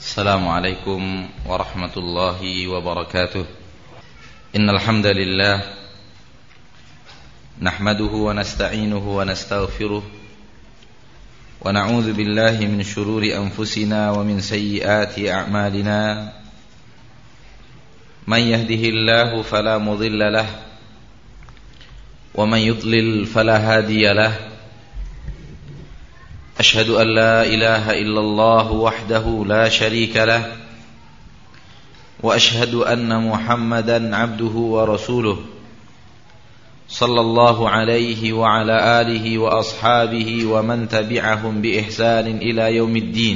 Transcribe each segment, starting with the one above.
السلام عليكم ورحمة الله وبركاته. إن الحمد لله نحمده ونستعينه ونستغفره ونعوذ بالله من شرور أنفسنا ومن سيئات أعمالنا. من يهده الله فلا مضل له ومن يضلل فلا هادي له. أشهد أن لا إله إلا الله وحده لا شريك له وأشهد أن محمدا عبده ورسوله صلى الله عليه وعلى آله وأصحابه ومن تبعهم بإحسان إلى يوم الدين.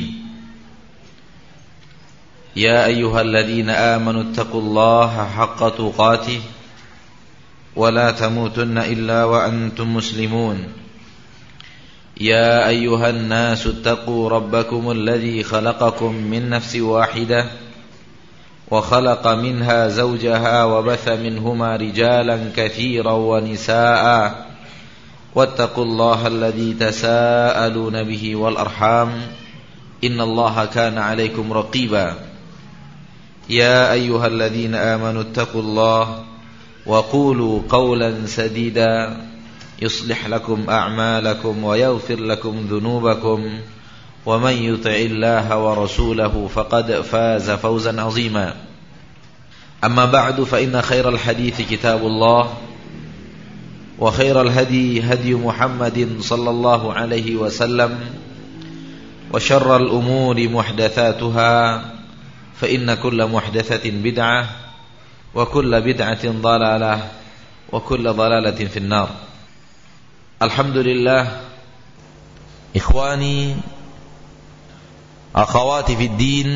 يا أيها الذين آمنوا اتقوا الله حق تقاته ولا تموتن إلا وأنتم مسلمون. يا أيها الناس اتقوا ربكم الذي خلقكم من نفس واحدة وخلق منها زوجها وبث منهما رجالا كثيرا ونساء واتقوا الله الذي تساءلون به والأرحام إن الله كان عليكم رقيبا. يا أيها الذين آمنوا اتقوا الله وقولوا قولا سديدا يصلح لكم أعمالكم ويغفر لكم ذنوبكم ومن يطع الله ورسوله فقد فاز فوزا عظيما. أما بعد فإن خير الحديث كتاب الله وخير الهدي هدي محمد صلى الله عليه وسلم وشر الأمور محدثاتها فإن كل محدثة بدعة وكل بدعة ضلالة وكل ضلالة في النار. Alhamdulillah, ikhwani, akhawati fid din,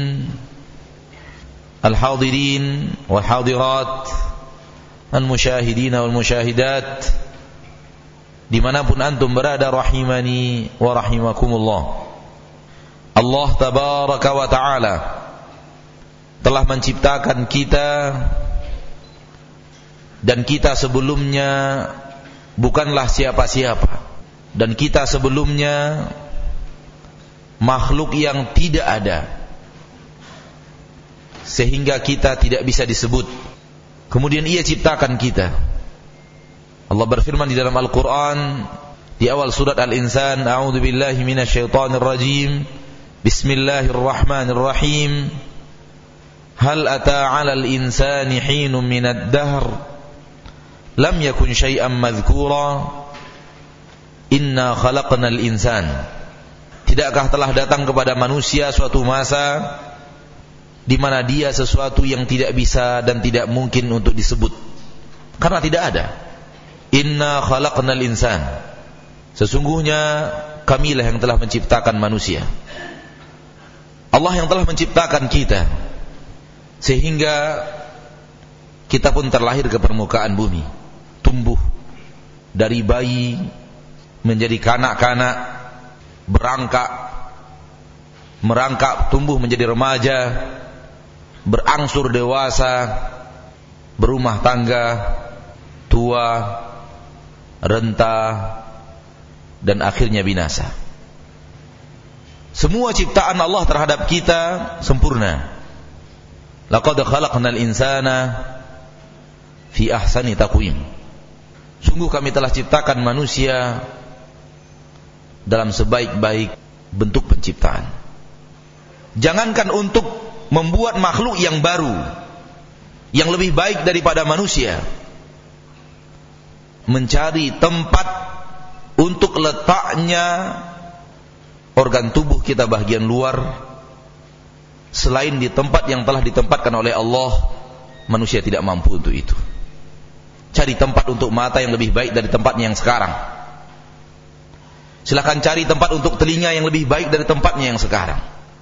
al-hadirin wal hadirat, al-musyahidin wal musyahidat, dimanapun antum berada, rahimani wa rahimakumullah. Allah tabaraka wa ta'ala telah menciptakan kita, dan kita sebelumnya bukanlah siapa-siapa, dan kita sebelumnya makhluk yang tidak ada, sehingga kita tidak bisa disebut. Kemudian Ia ciptakan kita. Allah berfirman di dalam Al-Quran di awal surat Al-Insan, A'udzu billahi minasyaitonir rajim, Bismillahirrahmanirrahim. Hal ata 'alal insani hinun minad dahr lam yakun syai'an madhkura inna khalaqnal insan. Tidakkah telah datang kepada manusia suatu masa di mana dia sesuatu yang tidak bisa dan tidak mungkin untuk disebut, karena tidak ada. Inna khalaqnal insan, sesungguhnya kamilah yang telah menciptakan manusia. Allah yang telah menciptakan kita sehingga kita pun terlahir ke permukaan bumi, tumbuh dari bayi menjadi kanak-kanak, merangkak, tumbuh menjadi remaja, berangsur dewasa, berumah tangga, tua, renta, dan akhirnya binasa. Semua ciptaan Allah terhadap kita sempurna. Laqad khalaqnal insana fi ahsani taqwim. Sungguh kami telah ciptakan manusia dalam sebaik-baik bentuk penciptaan. Jangankan untuk membuat makhluk yang baru, yang lebih baik daripada manusia, mencari tempat untuk letaknya organ tubuh kita bagian luar selain di tempat yang telah ditempatkan oleh Allah, manusia tidak mampu untuk itu. Cari tempat untuk mata yang lebih baik dari tempatnya yang sekarang. Silakan cari tempat untuk telinga yang lebih baik dari tempatnya yang sekarang.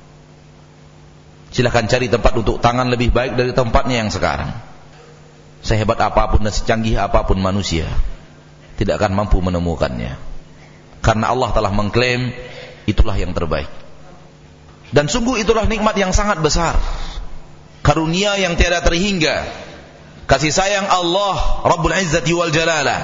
Silakan cari tempat untuk tangan lebih baik dari tempatnya yang sekarang. Sehebat apapun dan secanggih apapun manusia, tidak akan mampu menemukannya, karena Allah telah mengklaim itulah yang terbaik. Dan sungguh itulah nikmat yang sangat besar, karunia yang tiada terhingga, kasih sayang Allah Rabbul Izzati wal Jalalah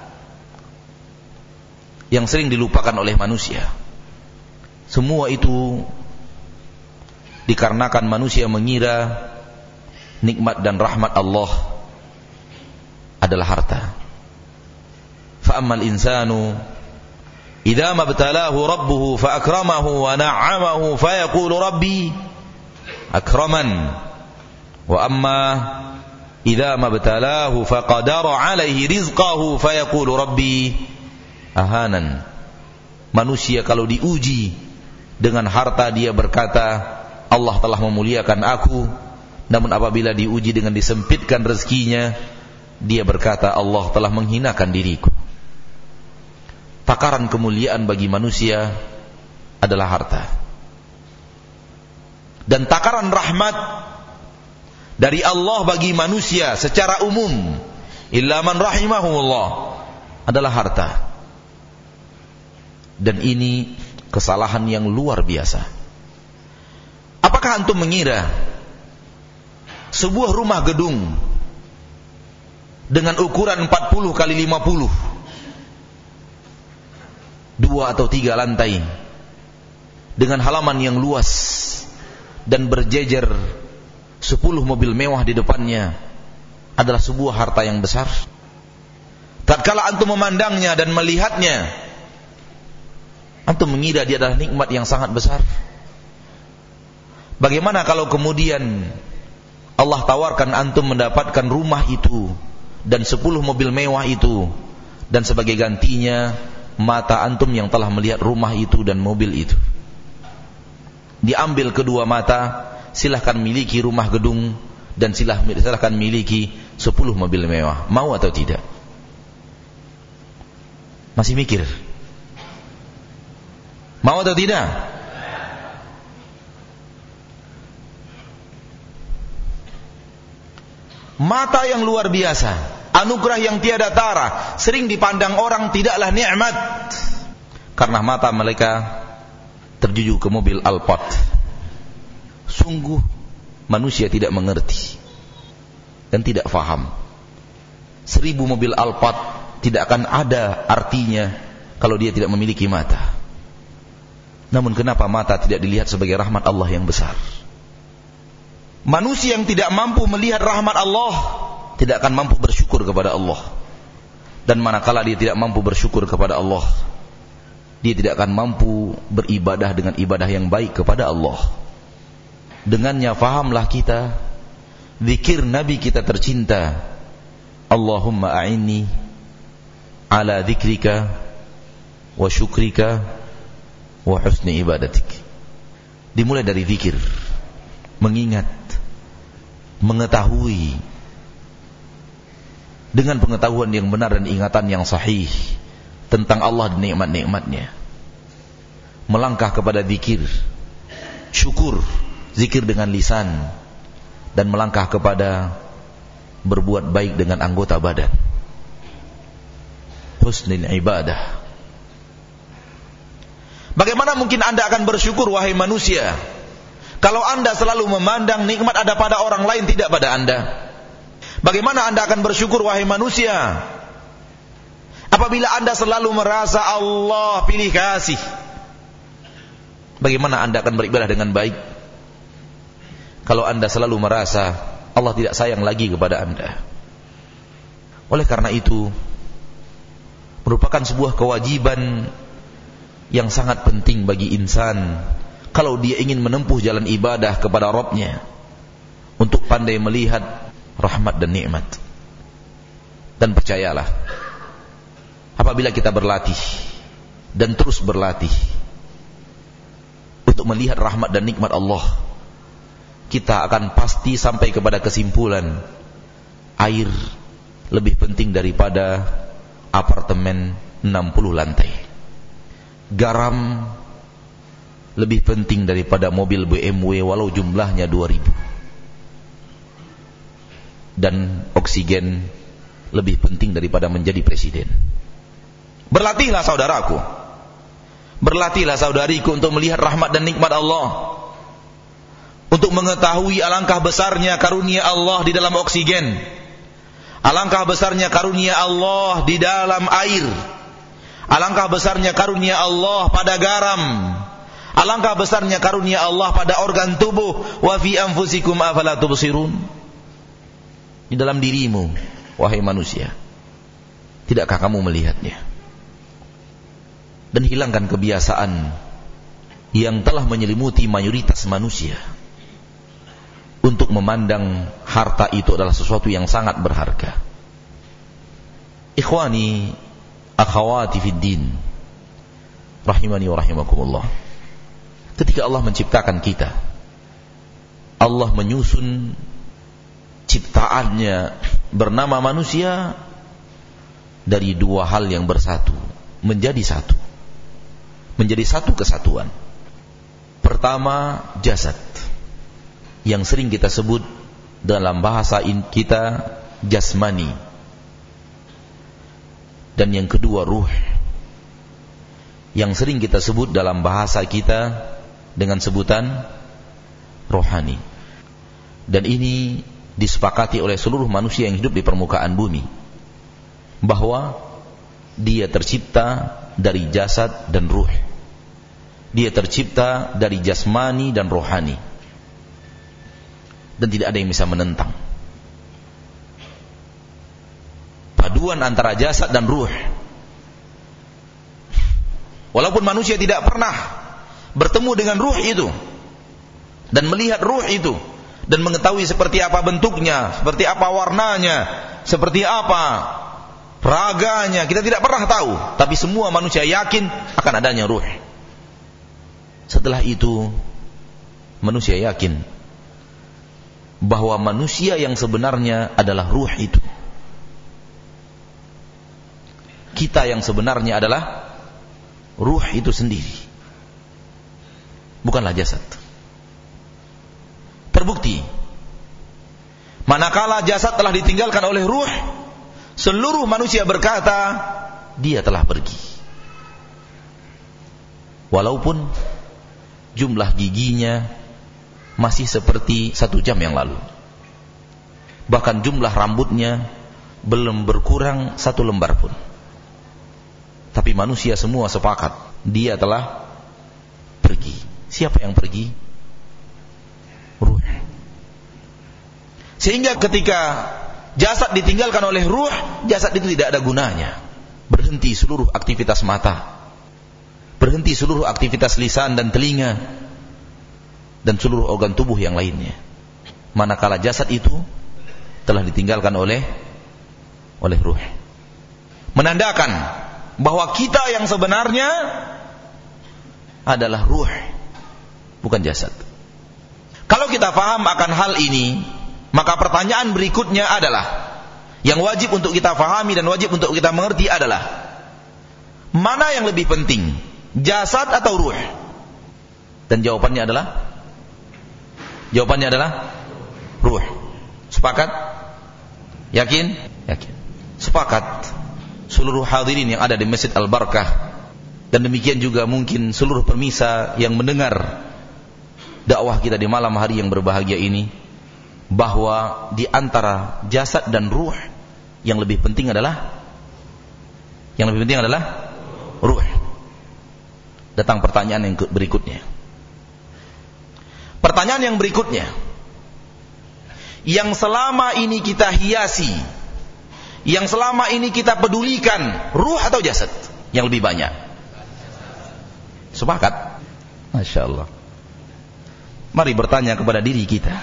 yang sering dilupakan oleh manusia. Semua itu dikarenakan manusia mengira nikmat dan rahmat Allah adalah harta. Fa ammal insanu idza mabtalahu rabbuhu fa akramahu wa na'amahu fa yaqulu rabbi akraman wa amma idza mabtalahu fa qadara alaihi rizqahu fa yaqulu rabbi ahanan. Manusia kalau diuji dengan harta dia berkata Allah telah memuliakan aku, namun apabila diuji dengan disempitkan rezekinya dia berkata Allah telah menghinakan diriku. Takaran kemuliaan bagi manusia adalah harta. Dan takaran rahmat dari Allah bagi manusia secara umum, illa man rahimahullah, adalah harta. Dan ini kesalahan yang luar biasa. Apakah antum mengira sebuah rumah gedung dengan ukuran 40 kali 50, 2 atau 3 lantai, dengan halaman yang luas dan berjejer 10 mobil mewah di depannya, adalah sebuah harta yang besar? Tatkala antum memandangnya dan melihatnya, antum mengira dia adalah nikmat yang sangat besar. Bagaimana kalau kemudian Allah tawarkan antum mendapatkan rumah itu dan 10 mobil mewah itu, dan sebagai gantinya mata antum yang telah melihat rumah itu dan mobil itu? Diambil kedua mata, silahkan miliki rumah gedung dan silahkan miliki 10 mobil mewah. Mau atau tidak? Masih mikir? Mau atau tidak? Mata yang luar biasa, anugerah yang tiada tara, sering dipandang orang tidaklah nikmat karena mata mereka terjuju ke mobil Alphard. Sungguh manusia tidak mengerti dan tidak faham. 1000 mobil Alphard tidak akan ada artinya kalau dia tidak memiliki mata. Namun kenapa mata tidak dilihat sebagai rahmat Allah yang besar? Manusia yang tidak mampu melihat rahmat Allah tidak akan mampu bersyukur kepada Allah. Dan manakala dia tidak mampu bersyukur kepada Allah, dia tidak akan mampu beribadah dengan ibadah yang baik kepada Allah. Dengannya fahamlah kita zikir Nabi kita tercinta, Allahumma a'inni ala dzikrika wa syukrika wa husni ibadatik. Dimulai dari zikir, mengingat, mengetahui dengan pengetahuan yang benar dan ingatan yang sahih tentang Allah dan nikmat-nikmatnya. Melangkah kepada zikir, syukur, zikir dengan lisan, dan melangkah kepada berbuat baik dengan anggota badan. Husnul ibadah. Bagaimana mungkin Anda akan bersyukur wahai manusia kalau Anda selalu memandang nikmat ada pada orang lain, tidak pada Anda? Bagaimana Anda akan bersyukur wahai manusia apabila Anda selalu merasa Allah pilih kasih? Bagaimana Anda akan beribadah dengan baik kalau Anda selalu merasa Allah tidak sayang lagi kepada Anda? Oleh karena itu, merupakan sebuah kewajiban yang sangat penting bagi insan kalau dia ingin menempuh jalan ibadah kepada Rabb-Nya, untuk pandai melihat rahmat dan nikmat. Dan percayalah, apabila kita berlatih dan terus berlatih untuk melihat rahmat dan nikmat Allah, kita akan pasti sampai kepada kesimpulan air lebih penting daripada apartemen 60 lantai. Garam lebih penting daripada mobil BMW walau jumlahnya 2000. Dan oksigen lebih penting daripada menjadi presiden. Berlatihlah saudaraku, berlatihlah saudariku untuk melihat rahmat dan nikmat Allah, untuk mengetahui alangkah besarnya karunia Allah di dalam oksigen, alangkah besarnya karunia Allah di dalam air, alangkah besarnya karunia Allah pada garam, Alangkah besarnya karunia Allah pada organ tubuh. Wa fi anfusikum afala tubsirun. Di dalam dirimu, wahai manusia, tidakkah kamu melihatnya? Dan hilangkan kebiasaan yang telah menyelimuti mayoritas manusia untuk memandang harta itu adalah sesuatu yang sangat berharga. Ikhwani, akhawati fid din, rahimani wa rahimakumullah. Ketika Allah menciptakan kita, Allah menyusun ciptaannya bernama manusia dari dua hal yang bersatu, menjadi satu. Menjadi satu kesatuan. Pertama, jasad, yang sering kita sebut dalam bahasa kita jasmani. Dan yang kedua, ruh, yang sering kita sebut dalam bahasa kita dengan sebutan rohani. Dan ini disepakati oleh seluruh manusia yang hidup di permukaan bumi, bahwa dia tercipta dari jasad dan ruh. Dia tercipta dari jasmani dan rohani. Dan tidak ada yang bisa menentang paduan antara jasad dan ruh. Walaupun manusia tidak pernah bertemu dengan ruh itu dan melihat ruh itu dan mengetahui seperti apa bentuknya, seperti apa warnanya, seperti apa raganya, kita tidak pernah tahu. Tapi semua manusia yakin akan adanya ruh. Setelah itu manusia yakin bahwa manusia yang sebenarnya adalah ruh itu. Kita yang sebenarnya adalah ruh itu sendiri, bukanlah jasad. Terbukti, manakala jasad telah ditinggalkan oleh ruh, seluruh manusia berkata, dia telah pergi. Walaupun jumlah giginya masih seperti 1 jam yang lalu. Bahkan jumlah rambutnya belum berkurang 1 lembar pun. Tapi manusia semua sepakat, dia telah pergi. Siapa yang pergi? Ruh. Sehingga ketika jasad ditinggalkan oleh ruh, jasad itu tidak ada gunanya. Berhenti seluruh aktivitas mata, berhenti seluruh aktivitas lisan dan telinga, dan seluruh organ tubuh yang lainnya. Manakala jasad itu telah ditinggalkan oleh ruh. Menandakan bahwa kita yang sebenarnya adalah ruh, bukan jasad. Kalau kita paham akan hal ini, maka pertanyaan berikutnya adalah, yang wajib untuk kita pahami dan wajib untuk kita mengerti adalah, mana yang lebih penting, jasad atau ruh? Dan jawabannya adalah ruh. Sepakat? Yakin? Yakin. Sepakat seluruh hadirin yang ada di Masjid Al-Barakah, dan demikian juga mungkin seluruh pemirsa yang mendengar dakwah kita di malam hari yang berbahagia ini, bahwa di antara jasad dan ruh yang lebih penting adalah ruh. Datang pertanyaan yang berikutnya. Pertanyaan yang berikutnya, yang selama ini kita hiasi, yang selama ini kita pedulikan, ruh atau jasad yang lebih banyak? Sepakat? Masya Allah. Mari bertanya kepada diri kita,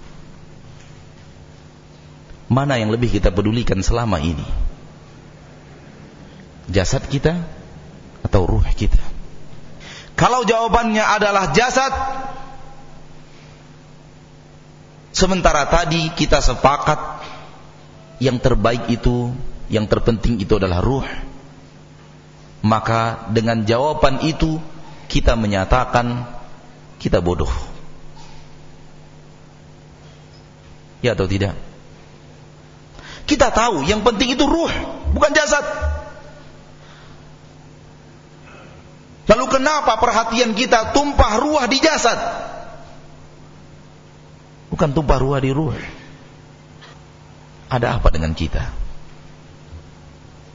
mana yang lebih kita pedulikan selama ini? Jasad kita atau ruh kita? Kalau jawabannya adalah jasad, sementara tadi kita sepakat yang terbaik itu, yang terpenting itu adalah ruh, maka dengan jawaban itu kita menyatakan kita bodoh. Ya atau tidak? Kita tahu yang penting itu ruh, bukan jasad. Lalu kenapa perhatian kita tumpah ruah di jasad, bukan tumpah ruah di ruh? Ada apa dengan kita?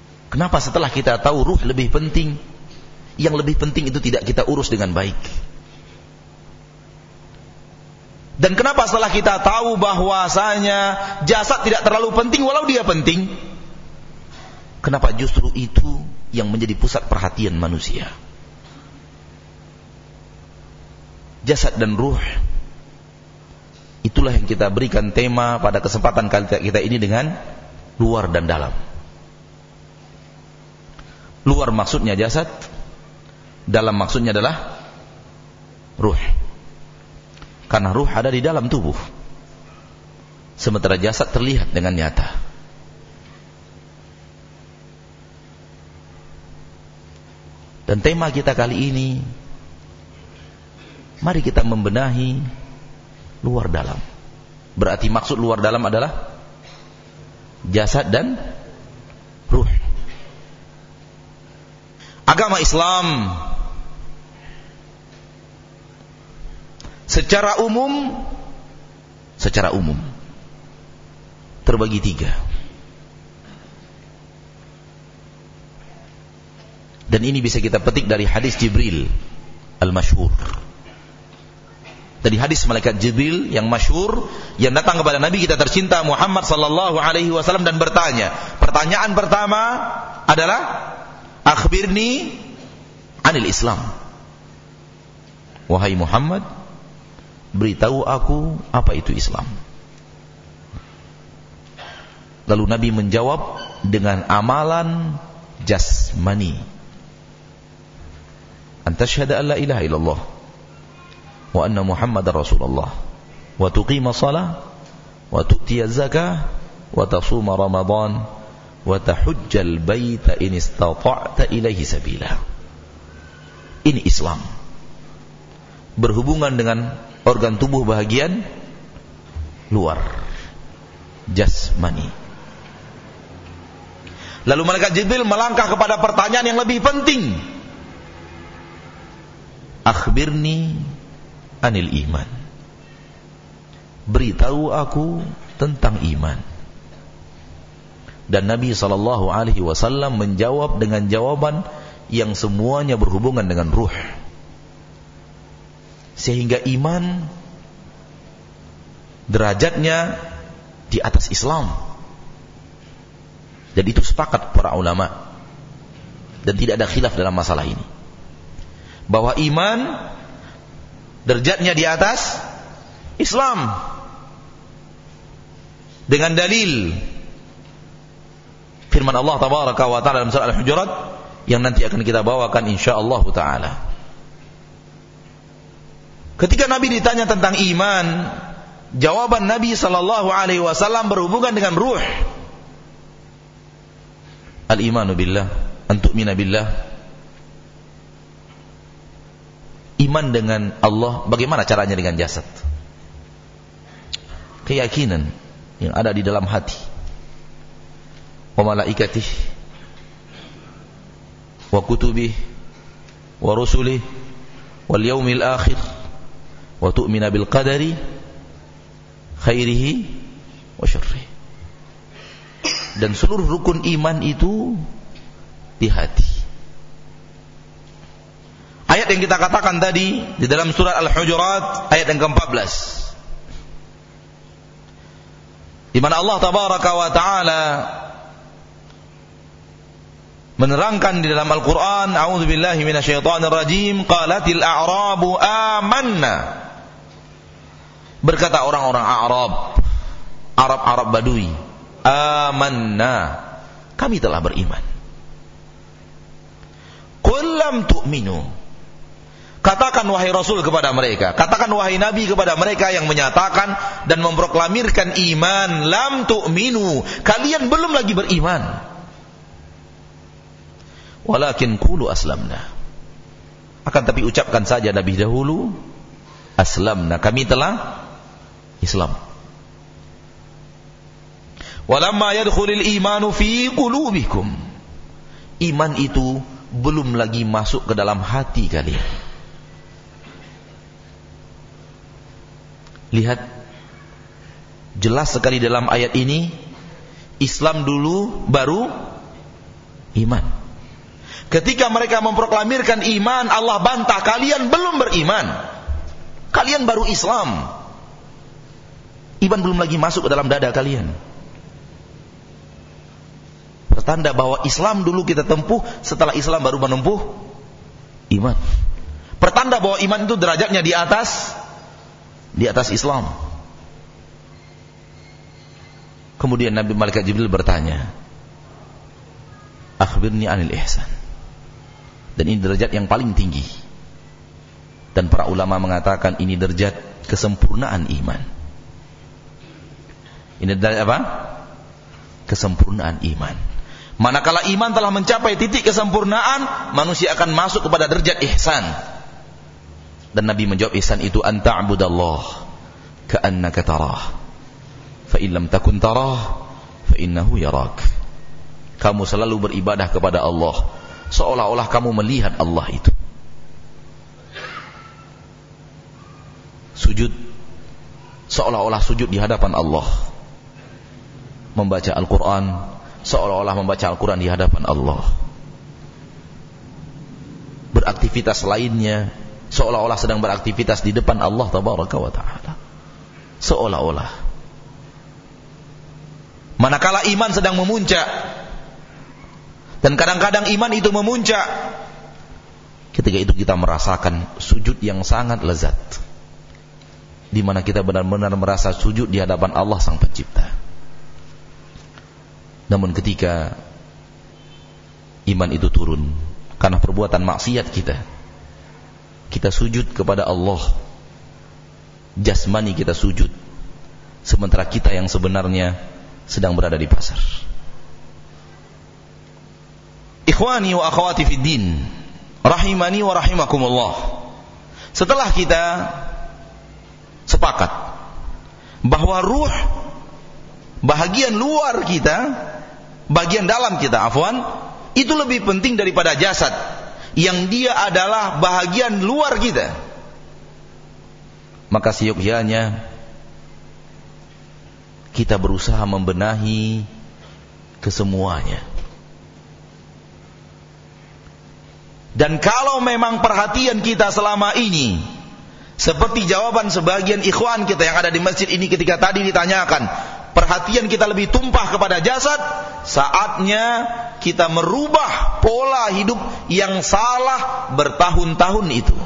Kenapa setelah kita tahu ruh lebih penting, yang lebih penting itu tidak kita urus dengan baik? Dan kenapa setelah kita tahu bahwasanya jasad tidak terlalu penting walau dia penting, kenapa justru itu yang menjadi pusat perhatian manusia? Jasad dan ruh, itulah yang kita berikan tema pada kesempatan kita ini dengan luar dan dalam. Luar maksudnya jasad, dalam maksudnya adalah ruh. Karena ruh ada di dalam tubuh, sementara jasad terlihat dengan nyata. Dan tema kita kali ini, mari kita membenahi luar dalam. Berarti maksud luar dalam adalah jasad dan ruh. Agama Islam secara umum terbagi 3. Dan ini bisa kita petik dari hadis Jibril al-masyhur. Dari hadis malaikat Jibril yang masyhur yang datang kepada Nabi kita tercinta Muhammad sallallahu alaihi wasallam dan bertanya. Pertanyaan pertama adalah, akhbirni anil Islam. Wahai Muhammad, beritahu aku apa itu Islam. Lalu Nabi menjawab dengan amalan jasmani. Antashhada an la ilaha illallah wa anna Muhammadar Rasulullah wa tuqima shalah wa tu'tiya zakah wa tasuma Ramadan wa tahujjal baita in istata'ta ilaihi sabila. Ini Islam. Berhubungan dengan organ tubuh bahagian luar, jasmani. Lalu malaikat Jibril melangkah kepada pertanyaan yang lebih penting. Akhbirni anil iman. Beritahu aku tentang iman. Dan Nabi SAW menjawab dengan jawaban yang semuanya berhubungan dengan ruh. Sehingga iman derajatnya di atas Islam. Dan itu sepakat para ulama. Dan tidak ada khilaf dalam masalah ini. Bahwa iman derajatnya di atas Islam. Dengan dalil firman Allah tabaraka wa ta'ala dalam surah Al-Hujurat yang nanti akan kita bawakan insyaallah ta'ala. Ketika Nabi ditanya tentang iman, jawaban Nabi sallallahu alaihi wasallam berhubungan dengan ruh. Al-imanu billah, an tu'mina billah. Iman dengan Allah, bagaimana caranya dengan jasad? Keyakinan yang ada di dalam hati. Wa malaikatih wa kutubih wa rusulih wal yaumil akhir wa tu'mina bil qadari khairihi wa syarrihi. Dan seluruh rukun iman itu di hati. Ayat yang kita katakan tadi di dalam surah Al-Hujurat ayat yang ke-14, di mana Allah tabaraka wa taala menerangkan di dalam Al-Qur'an, a'udzubillahi minasyaitonir rajim, qalatil a'rabu amanna. Berkata orang-orang Arab Badui, amanna, kami telah beriman. Qul lam tu'minu. Katakan wahai Rasul kepada mereka, katakan wahai Nabi kepada mereka yang menyatakan dan memproklamirkan iman, lam tu'minu, kalian belum lagi beriman. Walakin qulu aslamna. Akan tapi ucapkan saja lebih dahulu, aslamna, kami telah Islam. Walamma yadkhulul imanu fi qulubikum. Iman itu belum lagi masuk ke dalam hati kalian. Lihat, jelas sekali dalam ayat ini, Islam dulu baru iman. Ketika mereka memproklamirkan iman, Allah bantah, kalian belum beriman, kalian baru Islam. Iman belum lagi masuk ke dalam dada kalian. Pertanda bahwa Islam dulu kita tempuh, setelah Islam baru menempuh iman. Pertanda bahwa iman itu derajatnya di atas Islam. Kemudian Nabi Malaikat Jibril bertanya, akhbirni anil ihsan. Dan ini derajat yang paling tinggi. Dan para ulama mengatakan ini derajat kesempurnaan iman. Ini derajat apa? Kesempurnaan iman. Manakala iman telah mencapai titik kesempurnaan, manusia akan masuk kepada derajat ihsan. Dan Nabi menjawab, ihsan itu an ta'budallah ka'annaka tarah, fa in lam takun tarah fa innahu yarak. Kamu selalu beribadah kepada Allah seolah-olah kamu melihat Allah itu. Sujud seolah-olah sujud di hadapan Allah. Membaca Al-Quran seolah-olah membaca Al-Quran di hadapan Allah. Beraktivitas lainnya seolah-olah sedang beraktivitas di depan Allah tabaraka wa ta'ala. Seolah-olah. Manakala iman sedang memuncak, dan kadang-kadang iman itu memuncak, ketika itu kita merasakan sujud yang sangat lezat, di mana kita benar-benar merasa sujud di hadapan Allah Sang Pencipta. Namun ketika iman itu turun karena perbuatan maksiat kita sujud kepada Allah, jasmani kita sujud, sementara kita yang sebenarnya sedang berada di pasar. Ikhwani wa akhwati fid din, rahimani wa rahimakumullah. Setelah kita sepakat bahwa ruh, bahagian luar kita, bagian dalam kita, itu lebih penting daripada jasad, yang dia adalah bahagian luar kita, maka seyogyanya kita berusaha membenahi kesemuanya. Dan kalau memang perhatian kita selama ini seperti jawaban sebagian ikhwan kita yang ada di masjid ini ketika tadi ditanyakan, perhatian kita lebih tumpah kepada jasad, saatnya kita merubah pola hidup yang salah bertahun-tahun itu.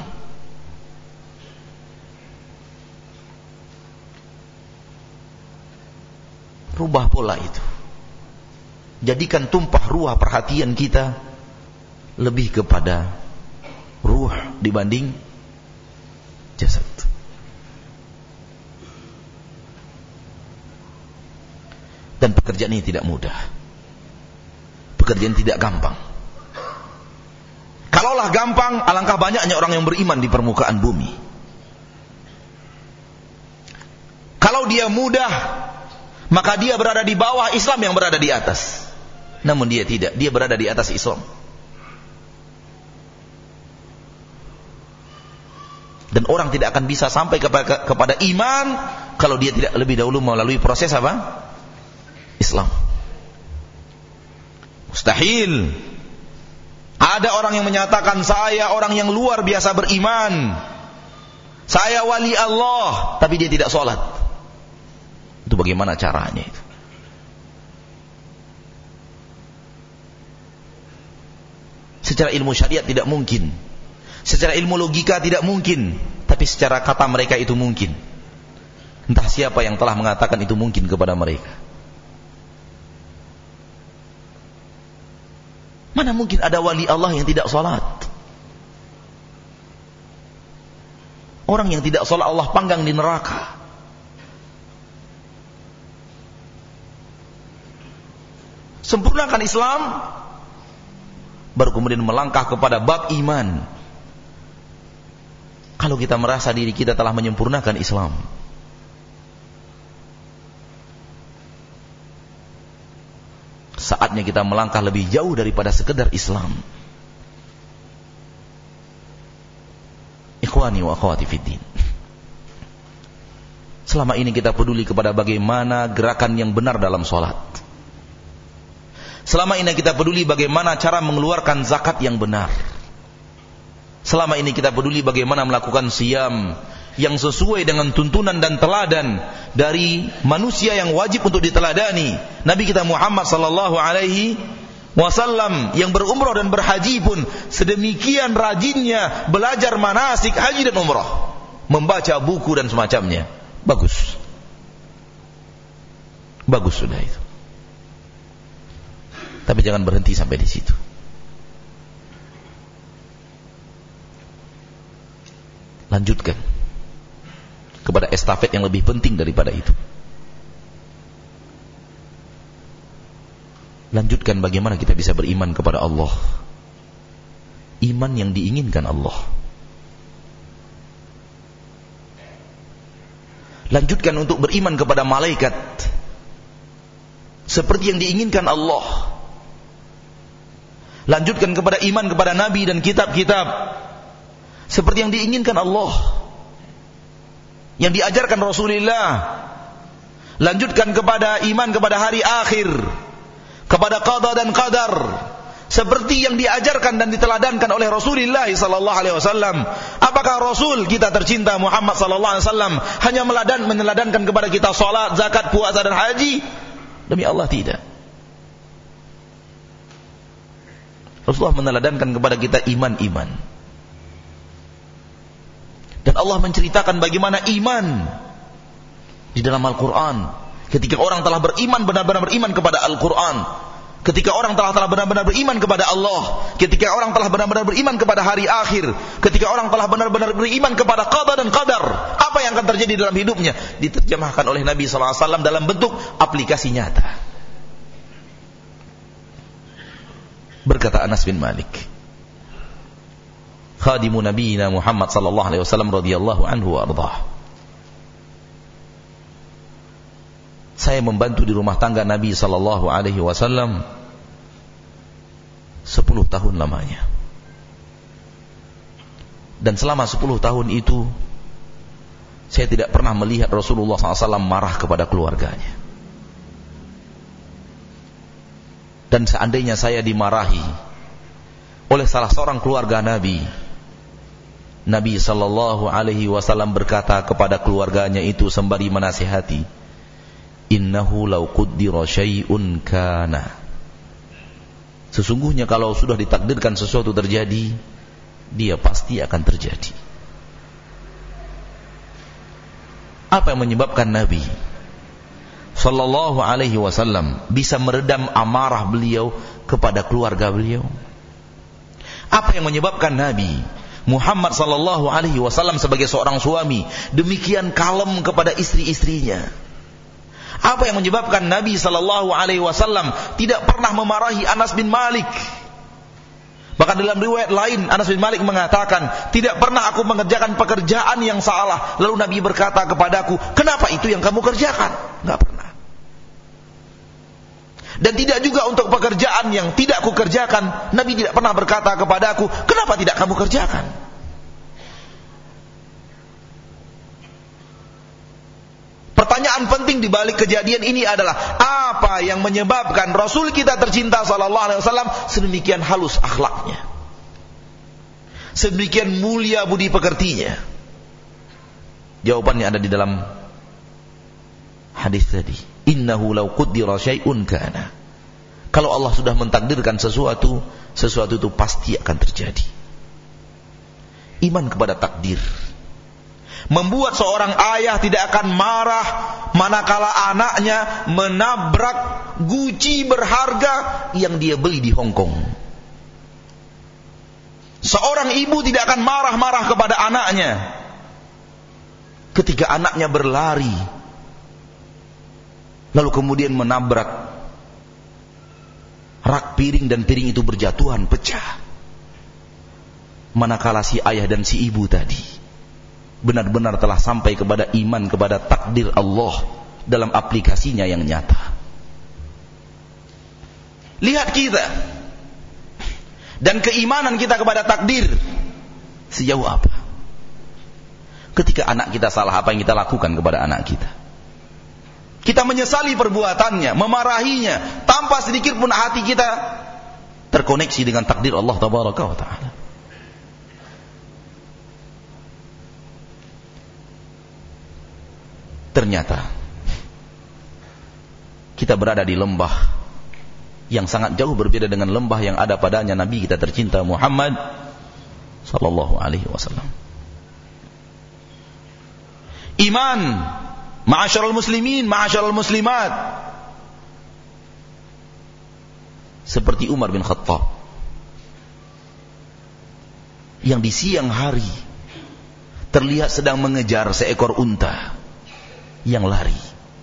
Rubah pola itu. Jadikan tumpah ruah perhatian kita lebih kepada ruh dibanding jasad. Dan pekerjaan ini tidak mudah. Pekerjaan tidak gampang. Kalaulah gampang, alangkah banyaknya orang yang beriman di permukaan bumi. Kalau dia mudah, maka dia berada di bawah, Islam yang berada di atas. Namun dia tidak, dia berada di atas Islam. Dan orang tidak akan bisa sampai kepada iman kalau dia tidak lebih dahulu melalui proses apa? Islam. Mustahil. Ada orang yang menyatakan, saya orang yang luar biasa beriman, saya wali Allah, tapi dia tidak sholat. Itu bagaimana caranya itu? Secara ilmu syariat tidak mungkin, secara ilmu logika tidak mungkin, tapi secara kata mereka itu mungkin. Entah siapa yang telah mengatakan itu mungkin kepada mereka. Mana mungkin ada wali Allah yang tidak salat? Orang yang tidak salat Allah panggang di neraka. Sempurnakan Islam, baru kemudian melangkah kepada bab iman. Kalau kita merasa diri kita telah menyempurnakan Islam, saatnya kita melangkah lebih jauh daripada sekedar Islam. Ikhwani wa akhwati fiddin, selama ini kita peduli kepada bagaimana gerakan yang benar dalam sholat. Selama ini kita peduli bagaimana cara mengeluarkan zakat yang benar. Selama ini kita peduli bagaimana melakukan siyam yang sesuai dengan tuntunan dan teladan dari manusia yang wajib untuk diteladani, Nabi kita Muhammad sallallahu alaihi wasallam, yang berumrah dan berhaji pun sedemikian rajinnya belajar manasik haji dan umrah, membaca buku dan semacamnya. Bagus sudah itu. Tapi jangan berhenti sampai di situ. Lanjutkan kepada estafet yang lebih penting daripada itu. Lanjutkan bagaimana kita bisa beriman kepada Allah, iman yang diinginkan Allah. Lanjutkan untuk beriman kepada malaikat seperti yang diinginkan Allah. Lanjutkan kepada iman kepada nabi dan kitab-kitab seperti yang diinginkan Allah, yang diajarkan Rasulullah. Lanjutkan kepada iman kepada hari akhir, kepada qada dan qadar seperti yang diajarkan dan diteladankan oleh Rasulullah sallallahu alaihi wasallam. Apakah Rasul kita tercinta Muhammad sallallahu alaihi wasallam hanya meneladankan kepada kita salat, zakat, puasa dan haji? Demi Allah, tidak. Rasulullah meneladankan kepada kita iman. Dan Allah menceritakan bagaimana iman di dalam Al-Quran. Ketika orang telah beriman, benar-benar beriman kepada Al-Quran. Ketika orang telah benar-benar beriman kepada Allah. Ketika orang telah benar-benar beriman kepada hari akhir. Ketika orang telah benar-benar beriman kepada qada dan qadar. Apa yang akan terjadi dalam hidupnya? Diterjemahkan oleh Nabi SAW dalam bentuk aplikasi nyata. Berkata Anas bin Malik, khadimu nabiyina Muhammad sallallahu alaihi wasallam radhiyallahu anhu wa ardhah, saya membantu di rumah tangga Nabi sallallahu alaihi wasallam 10 tahun lamanya. Dan selama 10 tahun itu saya tidak pernah melihat Rasulullah SAW marah kepada keluarganya. Dan seandainya saya dimarahi oleh salah seorang keluarga Nabi sallallahu alaihi wasallam berkata kepada keluarganya itu sembari menasihati, innahu law qaddara syai'un kana, sesungguhnya kalau sudah ditakdirkan sesuatu terjadi, dia pasti akan terjadi. Apa yang menyebabkan Nabi sallallahu alaihi wasallam bisa meredam amarah beliau kepada keluarga beliau? Apa yang menyebabkan Nabi Muhammad sallallahu alaihi wasallam sebagai seorang suami demikian kalem kepada istri-istrinya? Apa yang menyebabkan Nabi sallallahu alaihi wasallam tidak pernah memarahi Anas bin Malik? Bahkan dalam riwayat lain Anas bin Malik mengatakan, tidak pernah aku mengerjakan pekerjaan yang salah lalu Nabi berkata kepadaku, kenapa itu yang kamu kerjakan? Enggak pernah. Dan tidak juga untuk pekerjaan yang tidak aku kerjakan, Nabi tidak pernah berkata kepadaku, kenapa tidak kamu kerjakan? Pertanyaan penting di balik kejadian ini adalah, apa yang menyebabkan Rasul kita tercinta sallallahu alaihi wasallam sedemikian halus akhlaknya, sedemikian mulia budi pekertinya? Jawabannya ada di dalam hadis tadi, innahu law qaddara syai'un kana. Kalau Allah sudah mentakdirkan sesuatu itu pasti akan terjadi. Iman kepada takdir membuat seorang ayah tidak akan marah manakala anaknya menabrak guci berharga yang dia beli di Hong Kong. Seorang ibu tidak akan marah-marah kepada anaknya ketika anaknya berlari lalu kemudian menabrak rak piring dan piring itu berjatuhan pecah. Manakala si ayah dan si ibu tadi benar-benar telah sampai kepada iman kepada takdir Allah dalam aplikasinya yang nyata. Lihat kita dan keimanan kita kepada takdir sejauh apa. Ketika anak kita salah, apa yang kita lakukan kepada anak kita? Kita menyesali perbuatannya, memarahinya, tanpa sedikit pun hati kita terkoneksi dengan takdir Allah tabaraka wa ta'ala. Ternyata kita berada di lembah yang sangat jauh berbeda dengan lembah yang ada padanya Nabi kita tercinta Muhammad sallallahu alaihi wasallam. Iman, ma'asyiral muslimin, ma'asyiral muslimat, seperti Umar bin Khattab yang di siang hari terlihat sedang mengejar seekor unta yang lari.